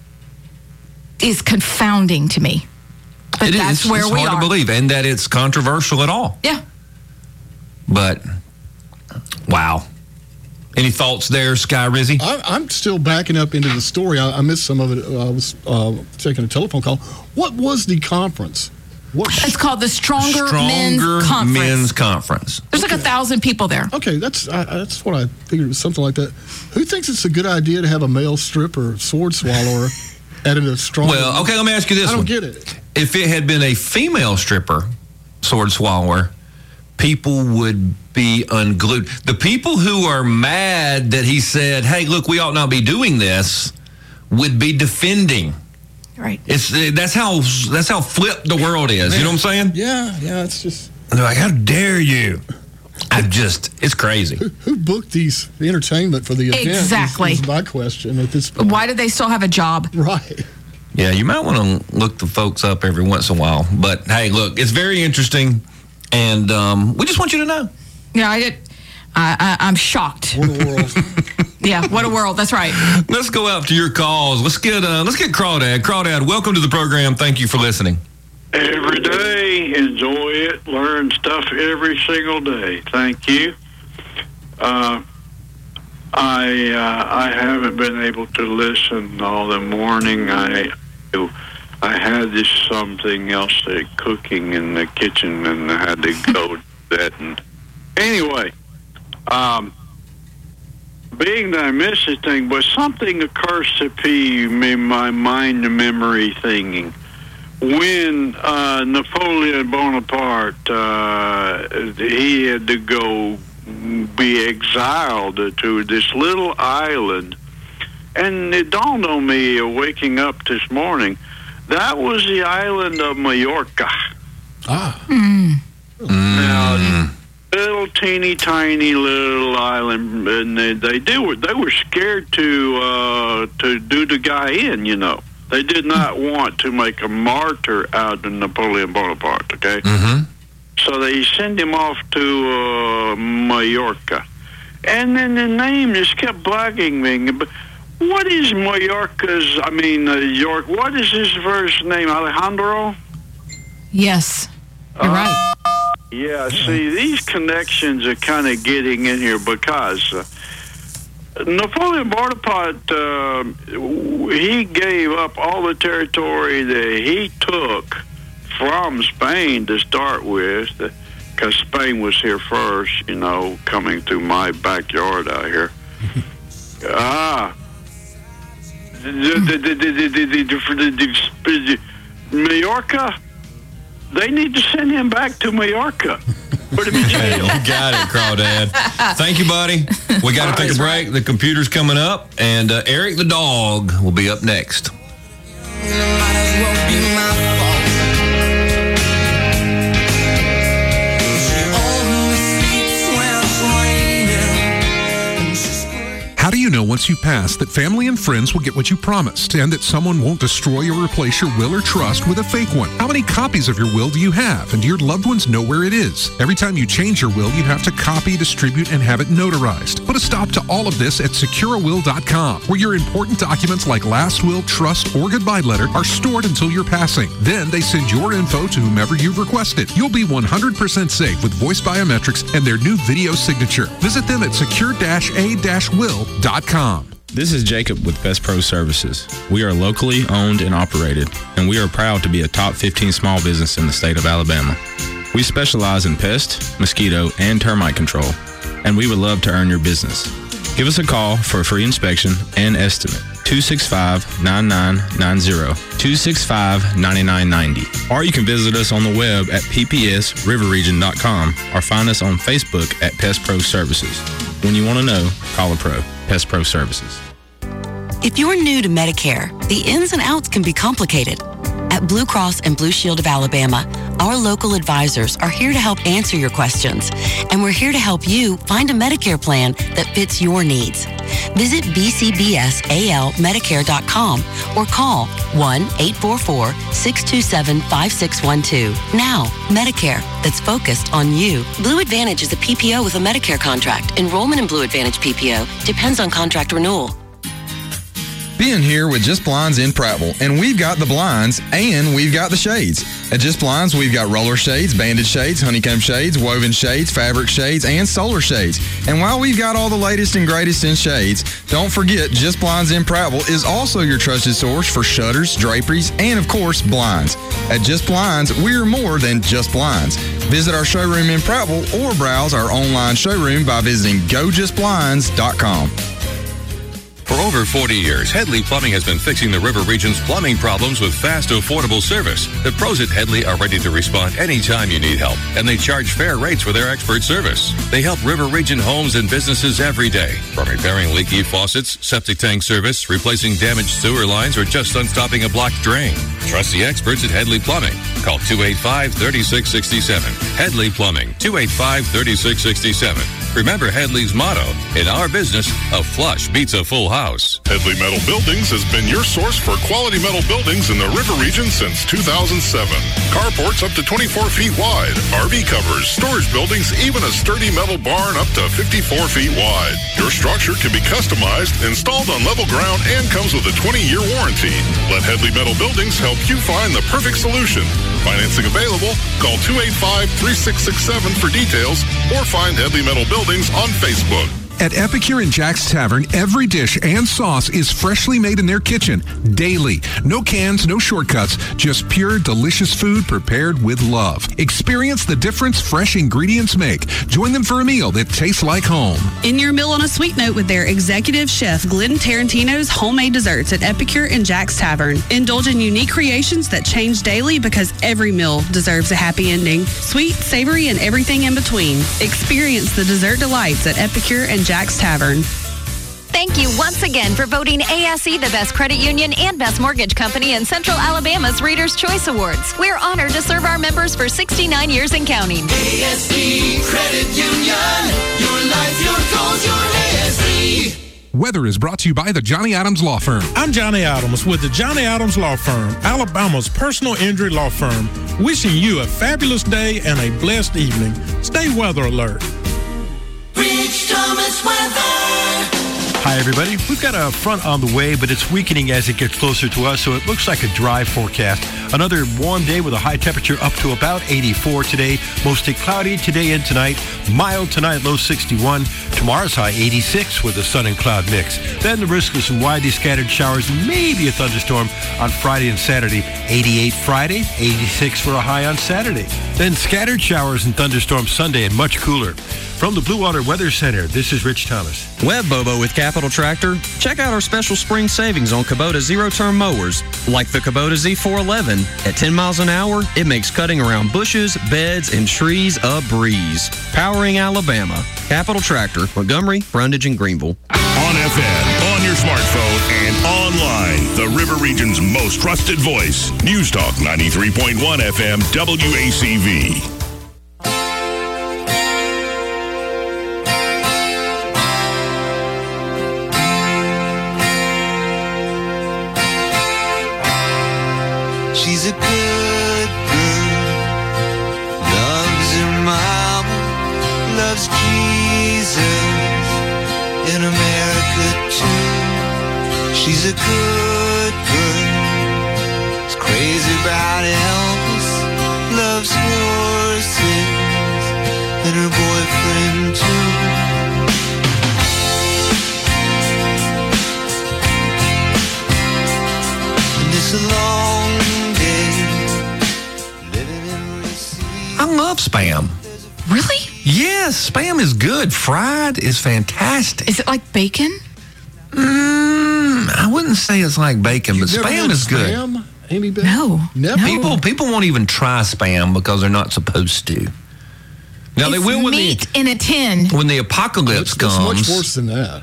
is confounding to me. But it that's is. where it's we hard are. to believe, and that it's controversial at all. Yeah. But, wow. Any thoughts there, Sky Rizzy? I, I'm still backing up into the story. I, I missed some of it. I was uh, taking a telephone call. What was the conference? What? It's called the Stronger, Stronger Men's Conference. Men's Conference. There's like a thousand people there. Okay, that's I, that's what I figured. It was something like that. Who thinks it's a good idea to have a male stripper, sword swallower, at a stronger? Well, okay, let me ask you this I don't one. get it. If it had been a female stripper, sword swallower, people would be unglued. The people who are mad that he said, hey, look, we ought not be doing this, would be defending. Right. It's that's how that's how flip the world is. Man. You know what I'm saying? Yeah, yeah. It's just they're like, how dare you? I just it's crazy. Who, who booked these the entertainment for the event? Exactly. Is, is my question at this point. Why do they still have a job? Right. Yeah, you might want to look the folks up every once in a while. But hey, look, it's very interesting, and um, we just want you to know. Yeah, I did. I, I, I'm shocked. What a world. Yeah, what a world. That's right. Let's go out to your calls. Let's get uh, let's get Crawdad. Crawdad, welcome to the program. Thank you for listening. Every day, enjoy it, learn stuff every single day. Thank you. Uh, I uh, I haven't been able to listen all the morning. I I had this something else, uh, cooking in the kitchen, and I had to go to that. And anyway, um, being that I missed this thing, but something occurs to me in my mind to memory thinking. When uh, Napoleon Bonaparte, uh, he had to go be exiled to this little island, and it dawned on me, uh, waking up this morning, that was the island of Majorca. Ah. Mm. Now, little teeny tiny little island, and they they, they were they were scared to uh, to do the guy in, you know. They did not want to make a martyr out of Napoleon Bonaparte, okay? Mm-hmm. So they send him off to uh, Majorca. And then the name just kept bugging me. But what is Majorca's, I mean, uh, York, what is his first name, Alejandro? Yes, you're uh, right. Yeah, see, these connections are kind of getting in here because... Uh, Napoleon Bonaparte, uh, he gave up all the territory that he took from Spain to start with, because Spain was here first, you know, coming through my backyard out here. Ah. Majorca, they need to send him back to Majorca. Put him in jail. You got it, Crawdad. Thank you, buddy. We got to take a break. The computer's coming up, and uh, Eric the dog will be up next. you know once you pass that family and friends will get what you promised and that someone won't destroy or replace your will or trust with a fake one? How many copies of your will do you have, and do your loved ones know where it is? Every time you change your will, you have to copy, distribute, and have it notarized. Put a stop to all of this at secure a will dot com, where your important documents like last will, trust, or goodbye letter are stored until your passing. Then they send your info to whomever you've requested. You'll be one hundred percent safe with voice biometrics and their new video signature. Visit them at secure a will dot com. This is Jacob with Best Pro Services. We are locally owned and operated, and we are proud to be a top fifteen small business in the state of Alabama. We specialize in pest, mosquito, and termite control, and we would love to earn your business. Give us a call for a free inspection and estimate. two six five, nine nine nine zero, two six five, nine nine nine zero. Or you can visit us on the web at p p s river region dot com or find us on Facebook at Pest Pro Services. When you want to know, call a pro. Pest Pro Services. If you're new to Medicare, the ins and outs can be complicated. At Blue Cross and Blue Shield of Alabama, our local advisors are here to help answer your questions, and we're here to help you find a Medicare plan that fits your needs. Visit b c b s a l medicare dot com or call one eight four four, six two seven, five six one two. Now, Medicare that's focused on you. Blue Advantage is a P P O with a Medicare contract. Enrollment in Blue Advantage P P O depends on contract renewal. Ben here with Just Blinds in Prattville, and we've got the blinds and we've got the shades. At Just Blinds, we've got roller shades, banded shades, honeycomb shades, woven shades, fabric shades, and solar shades. And while we've got all the latest and greatest in shades, don't forget Just Blinds in Prattville is also your trusted source for shutters, draperies, and of course, blinds. At Just Blinds, we're more than just blinds. Visit our showroom in Prattville or browse our online showroom by visiting go just blinds dot com. For over forty years, Headley Plumbing has been fixing the River Region's plumbing problems with fast, affordable service. The pros at Headley are ready to respond anytime you need help, and they charge fair rates for their expert service. They help River Region homes and businesses every day, from repairing leaky faucets, septic tank service, replacing damaged sewer lines, or just unstopping a blocked drain. Trust the experts at Headley Plumbing. Call two eight five, three six six seven. Headley Plumbing, two eight five, three six six seven. Remember Headley's motto, in our business, a flush beats a full house. Headley Metal Buildings has been your source for quality metal buildings in the River Region since two thousand seven. Carports up to twenty-four feet wide, R V covers, storage buildings, even a sturdy metal barn up to fifty-four feet wide. Your structure can be customized, installed on level ground, and comes with a twenty-year warranty. Let Headley Metal Buildings help you find the perfect solution. Financing available. Call two eight five, three six six seven for details or find Headley Metal Buildings on Facebook. At Epicure and Jack's Tavern, every dish and sauce is freshly made in their kitchen, daily. No cans, no shortcuts, just pure, delicious food prepared with love. Experience the difference fresh ingredients make. Join them for a meal that tastes like home. In your meal on a sweet note with their executive chef, Glenn Tarantino's homemade desserts at Epicure and Jack's Tavern. Indulge in unique creations that change daily because every meal deserves a happy ending. Sweet, savory, and everything in between. Experience the dessert delights at Epicure and Jack's Tavern. Thank you once again for voting A S E the best credit union and best mortgage company in Central Alabama's Reader's Choice Awards. We're honored to serve our members for sixty-nine years and counting. A S E Credit Union. Your life, your goals, your A S E. Weather is brought to you by the Johnny Adams Law Firm. I'm Johnny Adams with the Johnny Adams Law Firm, Alabama's personal injury law firm. Wishing you a fabulous day and a blessed evening. Stay weather alert. Rich Thomas weather. Hi, everybody. We've got a front on the way, but it's weakening as it gets closer to us, so it looks like a dry forecast. Another warm day with a high temperature up to about eighty-four today. Mostly cloudy today and tonight. Mild tonight, low sixty-one. Tomorrow's high eighty-six with a sun and cloud mix. Then the risk of some widely scattered showers, maybe a thunderstorm on Friday and Saturday. eighty-eight Friday, eighty-six for a high on Saturday. Then scattered showers and thunderstorms Sunday and much cooler. From the Blue Water Weather Center, this is Rich Thomas. Web Bobo with Capital Tractor. Check out our special spring savings on Kubota zero-turn mowers, like the Kubota Z four eleven. At ten miles an hour, it makes cutting around bushes, beds, and trees a breeze. Powering Alabama. Capital Tractor, Montgomery, Brundage, and Greenville. On F M, on your smartphone, and online, the River Region's most trusted voice. News Talk ninety-three point one F M W A C V. too. She's a good girl. She's crazy about Elvis. Loves horses and her boyfriend too. And it's a long day living in Racine. I love Spam. Really? Yes, Spam is good. Fried is fantastic. Is it like bacon? Mm, I wouldn't say it's like bacon, but You've never Spam had is good. Spam, Amy Beth? No. Never. People people won't even try Spam because they're not supposed to. Now It's they will when meat the in a tin. when the apocalypse It's comes. much worse than that.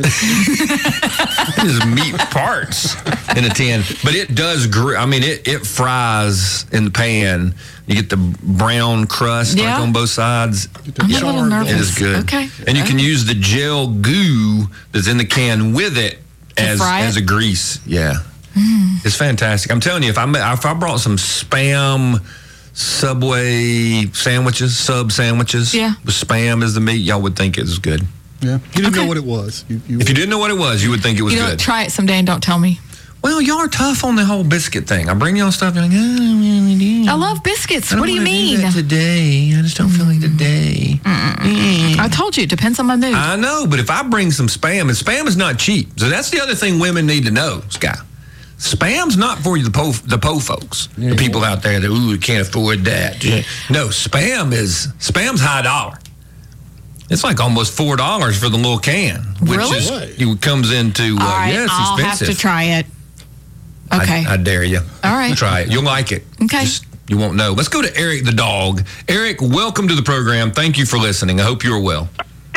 It is meat parts in a tin, but it does. Gr- I mean, it it fries in the pan. You get the brown crust Yeah. like on both sides. I'm a little nervous. It is good. Okay. And you can use the gel goo that's in the can with it To as fry as it? a grease. Yeah, Mm. it's fantastic. I'm telling you, if I ma- if I brought some Spam Subway sandwiches, sub sandwiches, Yeah. with Spam as the meat, y'all would think it was good. Yeah. You didn't know what it was. You, you If you didn't know what it was, you would think it was You know, good. try it someday and don't tell me. Well, y'all are tough on the whole biscuit thing. I bring y'all stuff, you're like, oh, I don't really do. I love biscuits. I don't What do you wanna mean? that today. I just don't feel like today. Mm. I told you, it depends on my mood. I know, but if I bring some Spam, and Spam is not cheap. So that's the other thing women need to know, Sky. Spam's not for you, the po, the po folks, the people out there that, ooh, can't afford that. No, Spam is, Spam's high dollar. It's like almost four dollars for the little can, which Really? is, it comes into, uh, All right, yeah, it's I'll expensive. have to try it. Okay. I, I dare you. All right. Try it. You'll like it. Okay. Just, you won't know. Let's go to Eric the dog. Eric, welcome to the program. Thank you for listening. I hope you're well.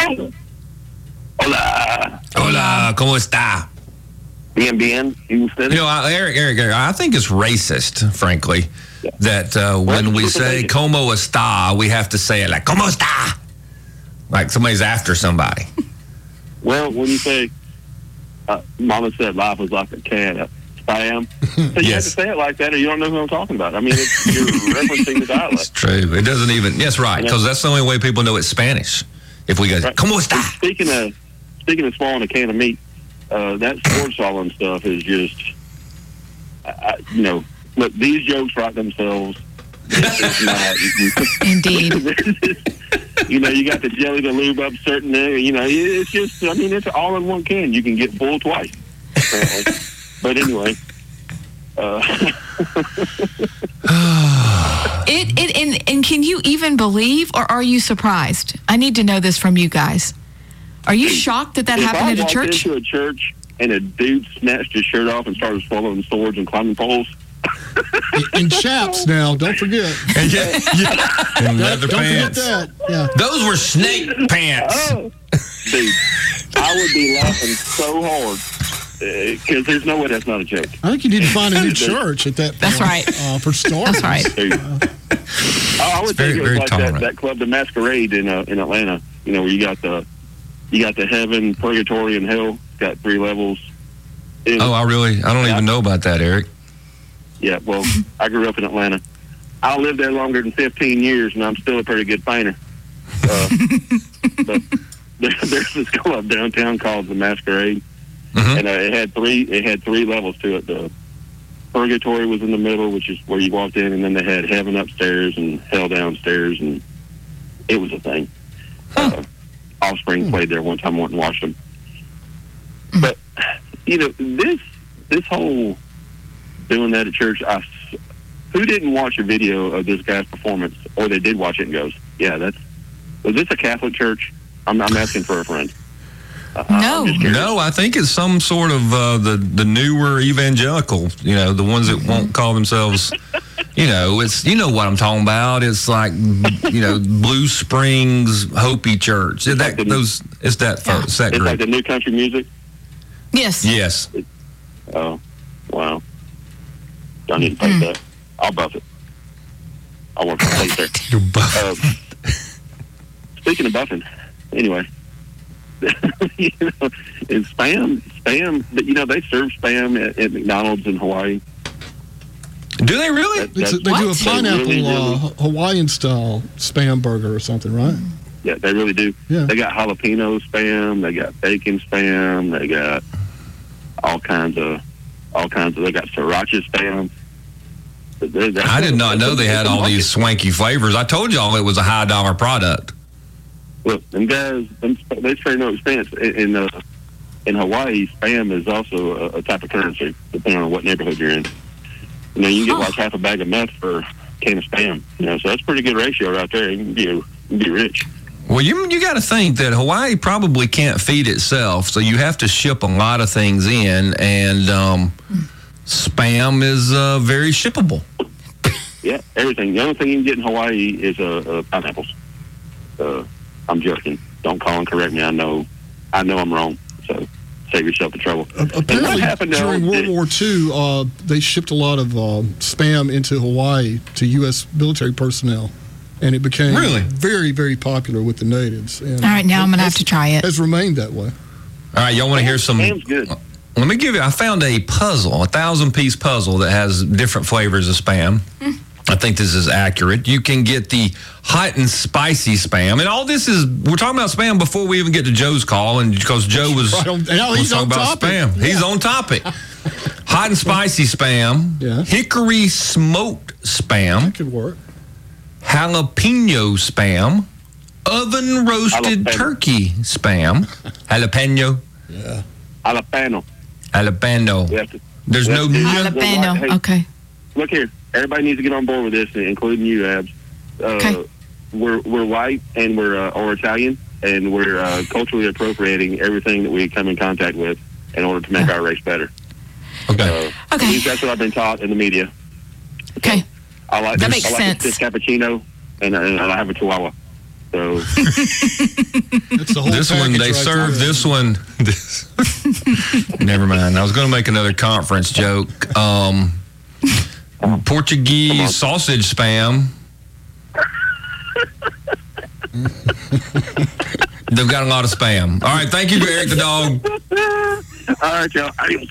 Hola. Hola. ¿Cómo está? Bien, bien. You know, I, Eric, Eric, Eric, I think it's racist, frankly, that uh, when we say "Como está," we have to say it like "Como está," like somebody's after somebody. Well, when you say, uh, Mama said life was like a can of Spam, so you have to say it like that or you don't know who I'm talking about. I mean, it's, you're referencing the dialect. True. It doesn't even. Yes, right. Because that's the only way people know it's Spanish. If we go, Right. "Como está?" Speaking of, speaking of swallowing a can of meat, uh, that sword swallowing stuff is just, I, I, you know, look, these jokes write themselves. It's not, Indeed. You know, you got the jelly to lube up certain there. You know, it's just, I mean, it's all in one can. You can get full twice, apparently. But anyway. Uh, It, it and, and can you even believe, or are you surprised? I need to know this from you guys. Are you shocked that that if happened I at a walked church? into a church and a dude snatched his shirt off and started swallowing swords and climbing poles. In chaps now, don't forget. yeah, yeah. In leather don't pants. forget that. Yeah. Those were snake pants. Oh, dude, I would be laughing so hard because there's no way that's not a joke. I think you need to find a new church at that point. That's right. Uh, for starters. That's right. Dude. Oh, I would very, think it was very like that, tolerant. that club, the Masquerade in uh, in Atlanta. You know, where you got the you got the heaven, purgatory, and hell. It's got three levels. It was- Oh, I really, I don't even know about that, Eric. Yeah, well, I grew up in Atlanta. I lived there longer than fifteen years, and I'm still a pretty good painter. Uh, but there, there's this club downtown called the Masquerade, Mhm. and uh, it had three. It had three levels to it. The purgatory was in the middle, which is where you walked in, and then they had heaven upstairs and hell downstairs, and it was a thing. Uh, Offspring played there one time. I went and watched them. But you know, this this whole doing that at church, I, who didn't watch a video of this guy's performance, or they did watch it and goes, yeah, that's, was this a Catholic church? I'm, I'm asking for a friend. Uh, No. No, I think it's some sort of uh, the the newer evangelical. You know, the ones that won't call themselves. You know, it's you know what I'm talking about. It's like you know, Blue Springs Hopi Church. That like the- those it's that Yeah. it's that It's like group. the new country music. Yes. Yes. Oh, wow. I need to pay that. I'll buff it. I want to play there. You're buff. Um, speaking of buffing, anyway, you know, and spam, spam. But you know, they serve spam at, at McDonald's in Hawaii. Do they really? That- It's a, that's- they do a they pineapple really, really- uh, Hawaiian style spam burger or something, right? Yeah, they really do. Yeah. They got jalapeno spam. They got bacon spam. They got all kinds of, all kinds of. They got sriracha spam. They're, they're, I did not know they had all these swanky flavors. I told y'all it was a high dollar product. Look, them guys, them, they spray no expense. In in, uh, in Hawaii, spam is also a, a type of currency, depending on what neighborhood you're in. You know, you can get like half a bag of meth for a can of spam. You know, so that's a pretty good ratio right there. You can be, you can be rich. Well, you you got to think that Hawaii probably can't feed itself, so you have to ship a lot of things in, and um, spam is uh, very shippable. Yeah, everything. The only thing you can get in Hawaii is uh, uh, pineapples. Uh, I'm joking. Don't call and correct me. I know, I know I'm wrong. So save yourself the trouble. Uh, apparently, happened, during though, World it, War Two, uh, they shipped a lot of uh, spam into Hawaii to U S military personnel, and it became Really? very, very popular with the natives. And All right, now I'm going to have has- to try it. Has remained that way. All right, y'all want to hear some? Spam's good. Let me give you. I found a puzzle, a thousand piece puzzle that has different flavors of spam. I think this is accurate. You can get the hot and spicy spam, and all this is we're talking about spam before we even get to Joe's call, and because Joe was, Right on- now was he's talking on about topic. spam, he's Yeah. on topic. Hot and spicy spam, Yeah. hickory smoked spam, That could work. jalapeno spam, oven roasted Jalapeno. turkey spam, jalapeno, Yeah. Jalapeno. jalapeno. We have to, There's we no have to- Jalapeno. Hey, Okay. Look here. Everybody needs to get on board with this, including you, Abs. Uh, Okay. We're we're white and we're uh, or Italian, and we're uh, culturally appropriating everything that we come in contact with in order to make our race better. Okay. Uh, Okay. at least that's what I've been taught in the media. Okay. I like That this, makes I like sense. this cappuccino, and, and I have a Chihuahua. So That's the whole This one, package they right serve there. this one. This, never mind. I was going to make another conference joke. Um, Portuguese sausage spam. They've got a lot of spam. All right, thank you, Eric the dog. all right, y'all. Adios.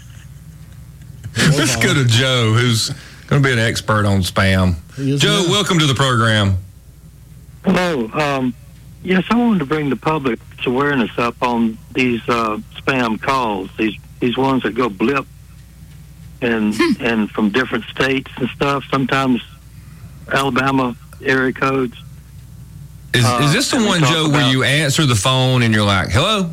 Let's go to Joe, who's going to be an expert on spam. He is Joe, now. welcome to the program. Hello. Um, yes, I wanted to bring the public's awareness up on these uh, spam calls. These these ones that go blip, and and from different states and stuff. Sometimes Alabama area codes. Is, Uh, is this the and they one, talk Joe, where about- you answer the phone and you're like, hello?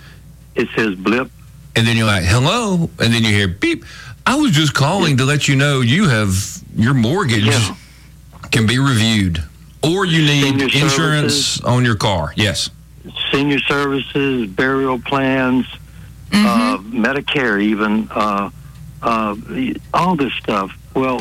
It says blip. And then you're like, hello? And then you hear beep. I was just calling to let you know you have your mortgage Yeah. can be reviewed. Or you need Senior insurance services. on your car. Yes. Senior services, burial plans, uh, Medicare, even uh, uh, all this stuff. Well,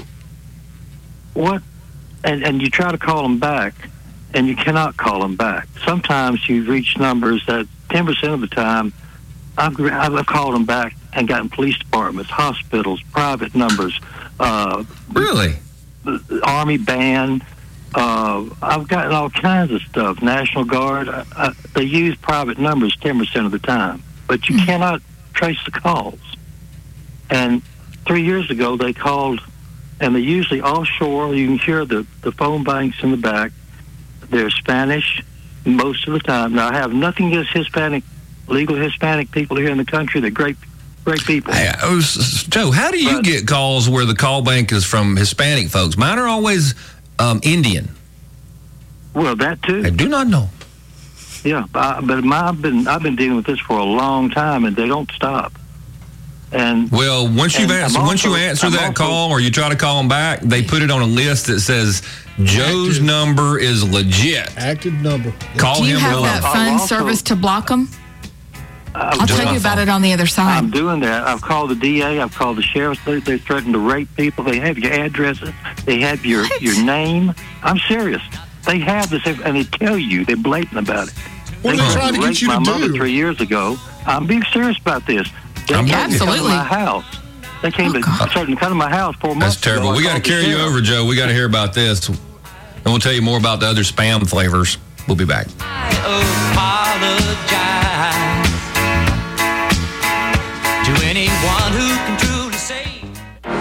what? And and you try to call them back, and you cannot call them back. Sometimes you reach numbers that ten percent of the time, I've I've called them back and gotten police departments, hospitals, private numbers. Uh, Really? Army band. Uh, I've gotten all kinds of stuff. National Guard. Uh, uh, they use private numbers ten percent of the time, but you cannot trace the calls. And three years ago, they called, and they're usually offshore. You can hear the, the phone banks in the back. They're Spanish most of the time. Now, I have nothing against Hispanic, legal Hispanic people here in the country. They're great, great people. Hey, I was, Joe, how do you get calls where the call bank is from Hispanic folks? Mine are always um, Indian. Well, that too. I do not know. Yeah, I, but my, I've been I've been dealing with this for a long time, and they don't stop. And Well, once you've and answered, I'm once you also- answer I'm that also- call or you try to call them back, they put it on a list that says Joe's number is legit. Active number. Call Do you him have below. that fun also- service to block them? I've I'll done tell you my about phone. it on the other side. I'm doing that. I've called the D A. I've called the sheriff. They, they threaten to rape people. They have your addresses. They have your, your name. I'm serious. They have this, and they tell you. They're blatant about it. What are they trying to get raped you to my mother do? three years ago. I'm being serious about this. They came to come to Absolutely. my house. They came to started to come to my house four months That's terrible. ago. I We got to called the carry you sheriff. over, Joe. We got to hear about this. And we'll tell you more about the other spam flavors. We'll be back. To anyone who can truly say. Come see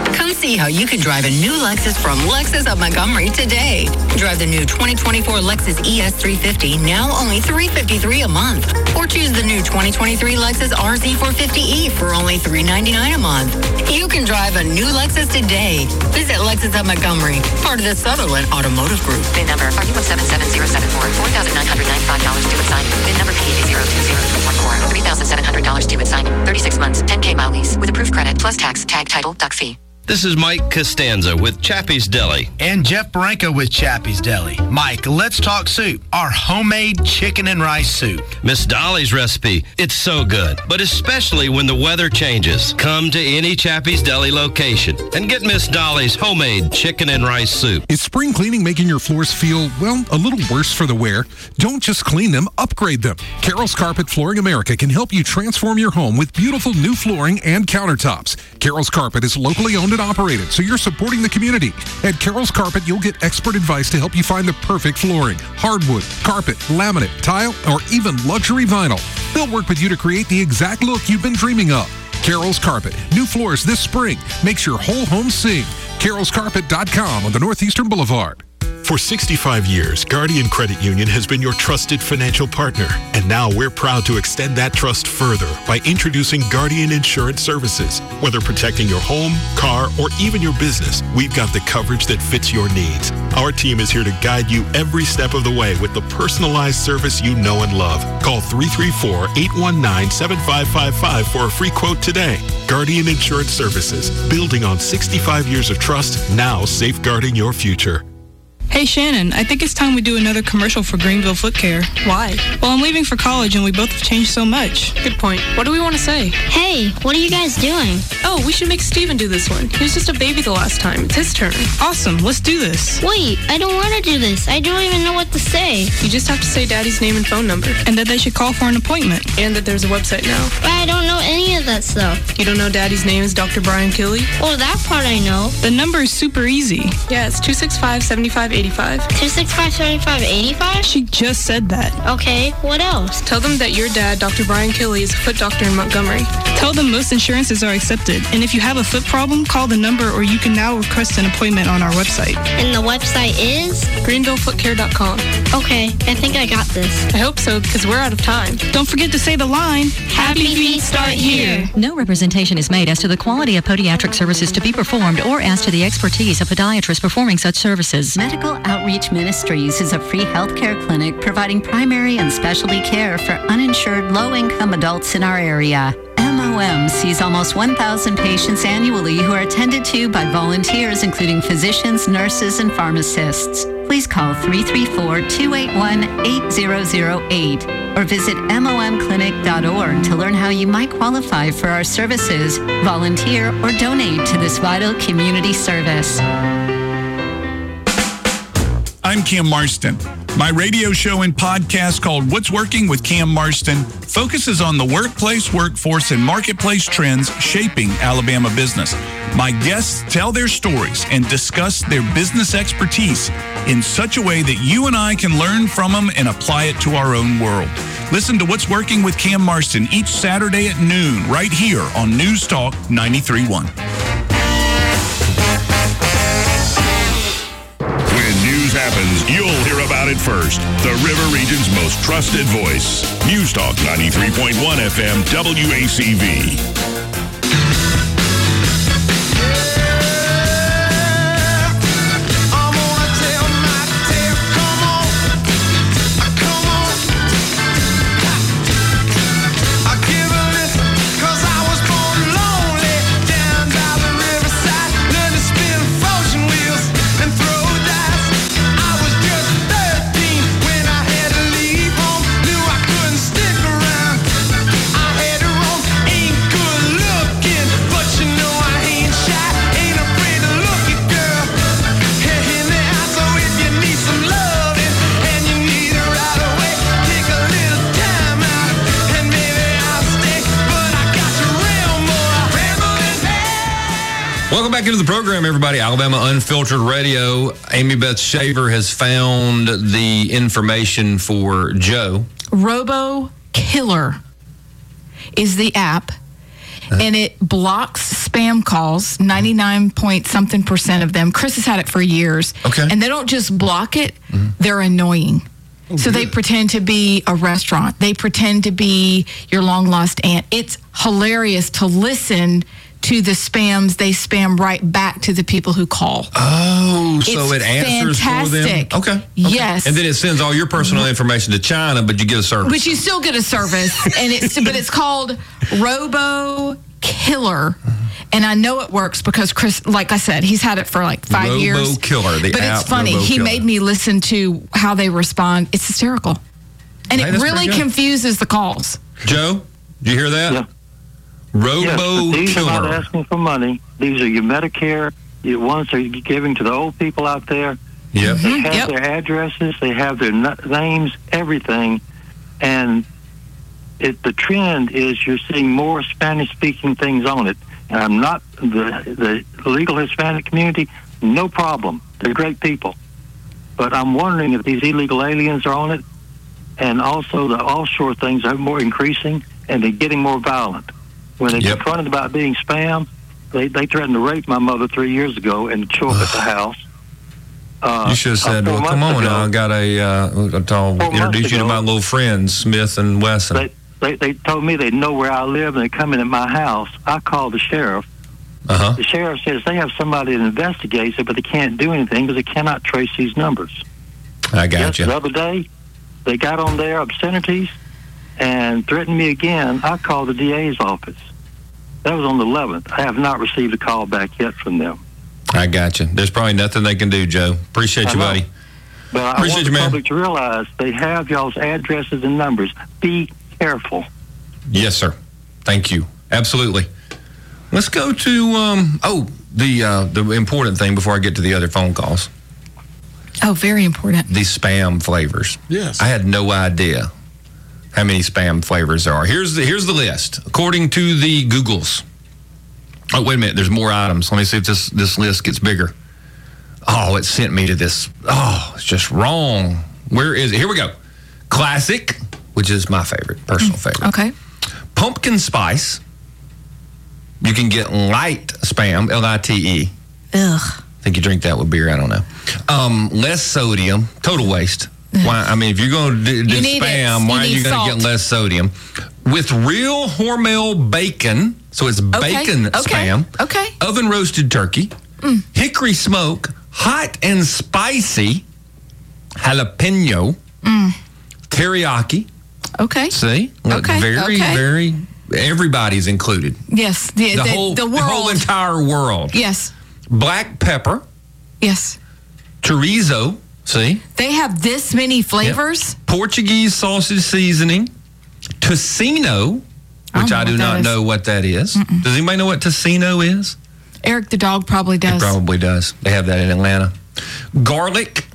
See how you can drive a new Lexus from Lexus of Montgomery today. Drive the new twenty twenty-four Lexus E S three fifty, now only three hundred fifty-three dollars a month. Or choose the new twenty twenty-three Lexus R Z four fifty E for only three hundred ninety-nine dollars a month. You can drive a new Lexus today. Visit Lexus of Montgomery, part of the Sutherland Automotive Group. VIN number R U one seven seven zero seven four, four thousand nine hundred ninety-five dollars due at signing. VIN number P A zero two zero three one four, three thousand seven hundred dollars due at signing. thirty-six months, ten K mile lease with approved credit plus tax, tag, title, duck fee. This is Mike Costanza with Chappie's Deli. And Jeff Branco with Chappie's Deli. Mike, let's talk soup. Our homemade chicken and rice soup. Miss Dolly's recipe, it's so good, but especially when the weather changes. Come to any Chappie's Deli location and get Miss Dolly's homemade chicken and rice soup. Is spring cleaning making your floors feel, well, a little worse for the wear? Don't just clean them, upgrade them. Carroll's Carpet Flooring America can help you transform your home with beautiful new flooring and countertops. Carroll's Carpet is locally owned and operated, so you're supporting the community. At Carroll's Carpet, you'll get expert advice to help you find the perfect flooring, hardwood, carpet, laminate, tile, or even luxury vinyl. They'll work with you to create the exact look you've been dreaming of. Carroll's Carpet. New floors this spring. Makes your whole home sing. carrolls carpet dot com on the Northeastern Boulevard. For sixty-five years, Guardian Credit Union has been your trusted financial partner. And now we're proud to extend that trust further by introducing Guardian Insurance Services. Whether protecting your home, car, or even your business, we've got the coverage that fits your needs. Our team is here to guide you every step of the way with the personalized service you know and love. Call three three four, eight one nine, seven five five five for a free quote today. Guardian Insurance Services, building on sixty-five years of trust, now safeguarding your future. Hey Shannon, I think it's time we do another commercial for Greenville Foot Care. Why? Well, I'm leaving for college and we both have changed so much. Good point. What do we want to say? Hey, what are you guys doing? Oh, we should make Steven do this one. He was just a baby the last time. It's his turn. Awesome, let's do this. Wait, I don't want to do this. I don't even know what to say. You just have to say Daddy's name and phone number. And that they should call for an appointment. And that there's a website now. But I don't know any of that stuff. You don't know Daddy's name is Doctor Brian Killey? Oh, that part I know. The number is super easy. Yeah, it's two six five, seven five eight five. two six five, seven five eight five? She just said that. Okay, what else? Tell them that your dad, Doctor Brian Killey, is a foot doctor in Montgomery. Tell them most insurances are accepted. And if you have a foot problem, call the number or you can now request an appointment on our website. And the website is? greenville foot care dot com. Okay, I think I got this. I hope so, because we're out of time. Don't forget to say the line, Happy feet start here. No representation is made as to the quality of podiatric services to be performed or as to the expertise of podiatrists performing such services. Medical Outreach Ministries is a free healthcare clinic providing primary and specialty care for uninsured low-income adults in our area. M O M sees almost one thousand patients annually who are attended to by volunteers, including physicians, nurses, and pharmacists. Please call three three four, two eight one, eight zero zero eight or visit M O M clinic dot org to learn how you might qualify for our services, volunteer, or donate to this vital community service. I'm Cam Marston. My radio show and podcast called What's Working with Cam Marston focuses on the workplace, workforce, and marketplace trends shaping Alabama business. My guests tell their stories and discuss their business expertise in such a way that you and I can learn from them and apply it to our own world. Listen to What's Working with Cam Marston each Saturday at noon right here on News Talk ninety-three point one. Happens, you'll hear about it first. The River Region's most trusted voice. News Talk ninety-three point one F M W A C V. Welcome back into the program, everybody. Alabama Unfiltered Radio. Amy Beth Shaver has found the information for Joe. Robo Killer is the app. and it blocks spam calls, ninety-nine point something percent of them. Chris has had it for years. Okay. And they don't just block it, they're annoying. Oh, so they pretend to be a restaurant. They pretend to be your long lost aunt. It's hilarious to listen to the spams. They spam right back to the people who call. Oh, so It's it answers fantastic. for them? Okay. Yes. And then it sends all your personal information to China, but you get a service. But you still get a service, and it's but it's called Robo Killer, and I know it works because Chris, like I said, he's had it for like five Robo years. Killer, the but app it's funny. Robo He Killer. made me listen to how they respond. It's hysterical, and Hey, it that's really pretty good. confuses the calls. Joe, did you hear that? Yeah. Robo Yes, but these are not Killer. asking for money. These are your Medicare. The ones that you're giving to the old people out there. Yep. They have Yep. their addresses. They have their n- names, everything. And it, the trend is you're seeing more Spanish-speaking things on it. And I'm not, the, the legal Hispanic community, no problem. They're great people. But I'm wondering if these illegal aliens are on it. And also the offshore things are more increasing, and they're getting more violent. When they're Yep. confronted about being spam, they, they threatened to rape my mother three years ago and show up at the house. Uh, You should have said, uh, four well, come months on ago, now. I got a, uh, I'll Four introduce months you to ago. my little friends, Smith and Wesson. They, they, they told me they know where I live and they come in at my house. I called the sheriff. Uh-huh. The sheriff says they have somebody that investigates it, but they can't do anything because they cannot trace these numbers. I got Yes, you. the other day, they got on their obscenities and threatened me again. I called the D A's office. That was on the eleventh. I have not received a call back yet from them. I got you. There's probably nothing they can do, Joe. Appreciate I you, know. buddy. But I Appreciate want you, the man. public to realize they have y'all's addresses and numbers. Be careful. Yes, sir. Thank you. Absolutely. Let's go to, um, oh, the uh, the important thing before I get to the other phone calls. Oh, very important. The spam flavors. Yes. I had no idea how many spam flavors there are. Here's the here's the list according to the Googles. Oh, wait a minute. There's more items. Let me see if this this list gets bigger. Oh, it sent me to this. Oh, it's just wrong. Where is it? Here we go. Classic, which is my favorite, personal favorite. Okay. Pumpkin spice. You can get light spam, L I T E. Ugh. I think you drink that with beer. I don't know. Um, less sodium, total waste. Why? I mean, if you're going to do, do You need spam, it. why You are you need going to salt. get less sodium? With real Hormel bacon, so it's Okay. bacon Okay. spam. Okay. Oven roasted turkey, hickory smoke, hot and spicy, jalapeno, teriyaki. Okay. See, look, Okay, very, okay. very. Everybody's included. Yes. The, The, the, whole, the the world. whole entire world. Yes. Black pepper, Yes. chorizo. See. They have this many flavors. Portuguese sausage seasoning, tocino, which I, I don't know do what that not is. know what that is. Does anybody know what tocino is? Eric the dog probably does. It probably does. They have that in Atlanta. Garlic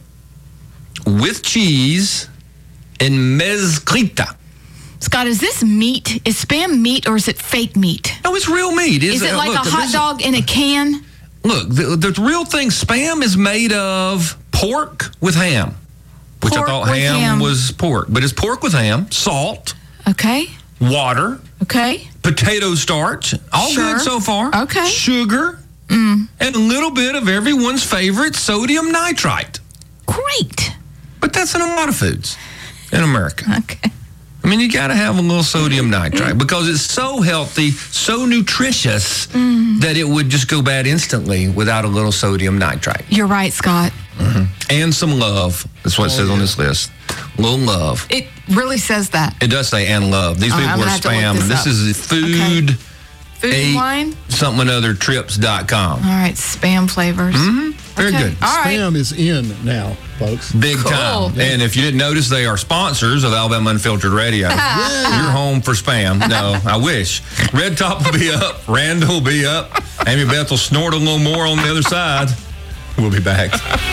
with cheese and mezclita. Scott, is this meat? Is spam meat or is it fake meat? No, it's real meat. Is it uh, like look, a hot this- dog in a can? Look, the, the real thing, spam is made of pork with ham, which Pork I thought with ham, ham. was pork. But it's pork with ham, salt, Okay. water, Okay. potato starch, all Sure. good so far. Okay. Sugar, Mm. and a little bit of everyone's favorite sodium nitrite. Great. But that's in a lot of foods in America. Okay. I mean, you got to have a little sodium nitrite because it's so healthy, so nutritious that it would just go bad instantly without a little sodium nitrite. You're right, Scott. And some love. That's what it says on this list. A little love. It really says that. It does say and love. These All right, people I'm are gonna have to look spam. this This, up. is food, Food eight, and wine? something other trips dot com. All right, spam flavors. Mm-hmm. Very Okay. good. All right. Spam is in now, folks. Big Cool. time. And if you didn't notice, they are sponsors of Alabama Unfiltered Radio. You're home for spam. No, I wish. Red Top will be up. Randall will be up. Amy Beth will snort a little more on the other side. We'll be back.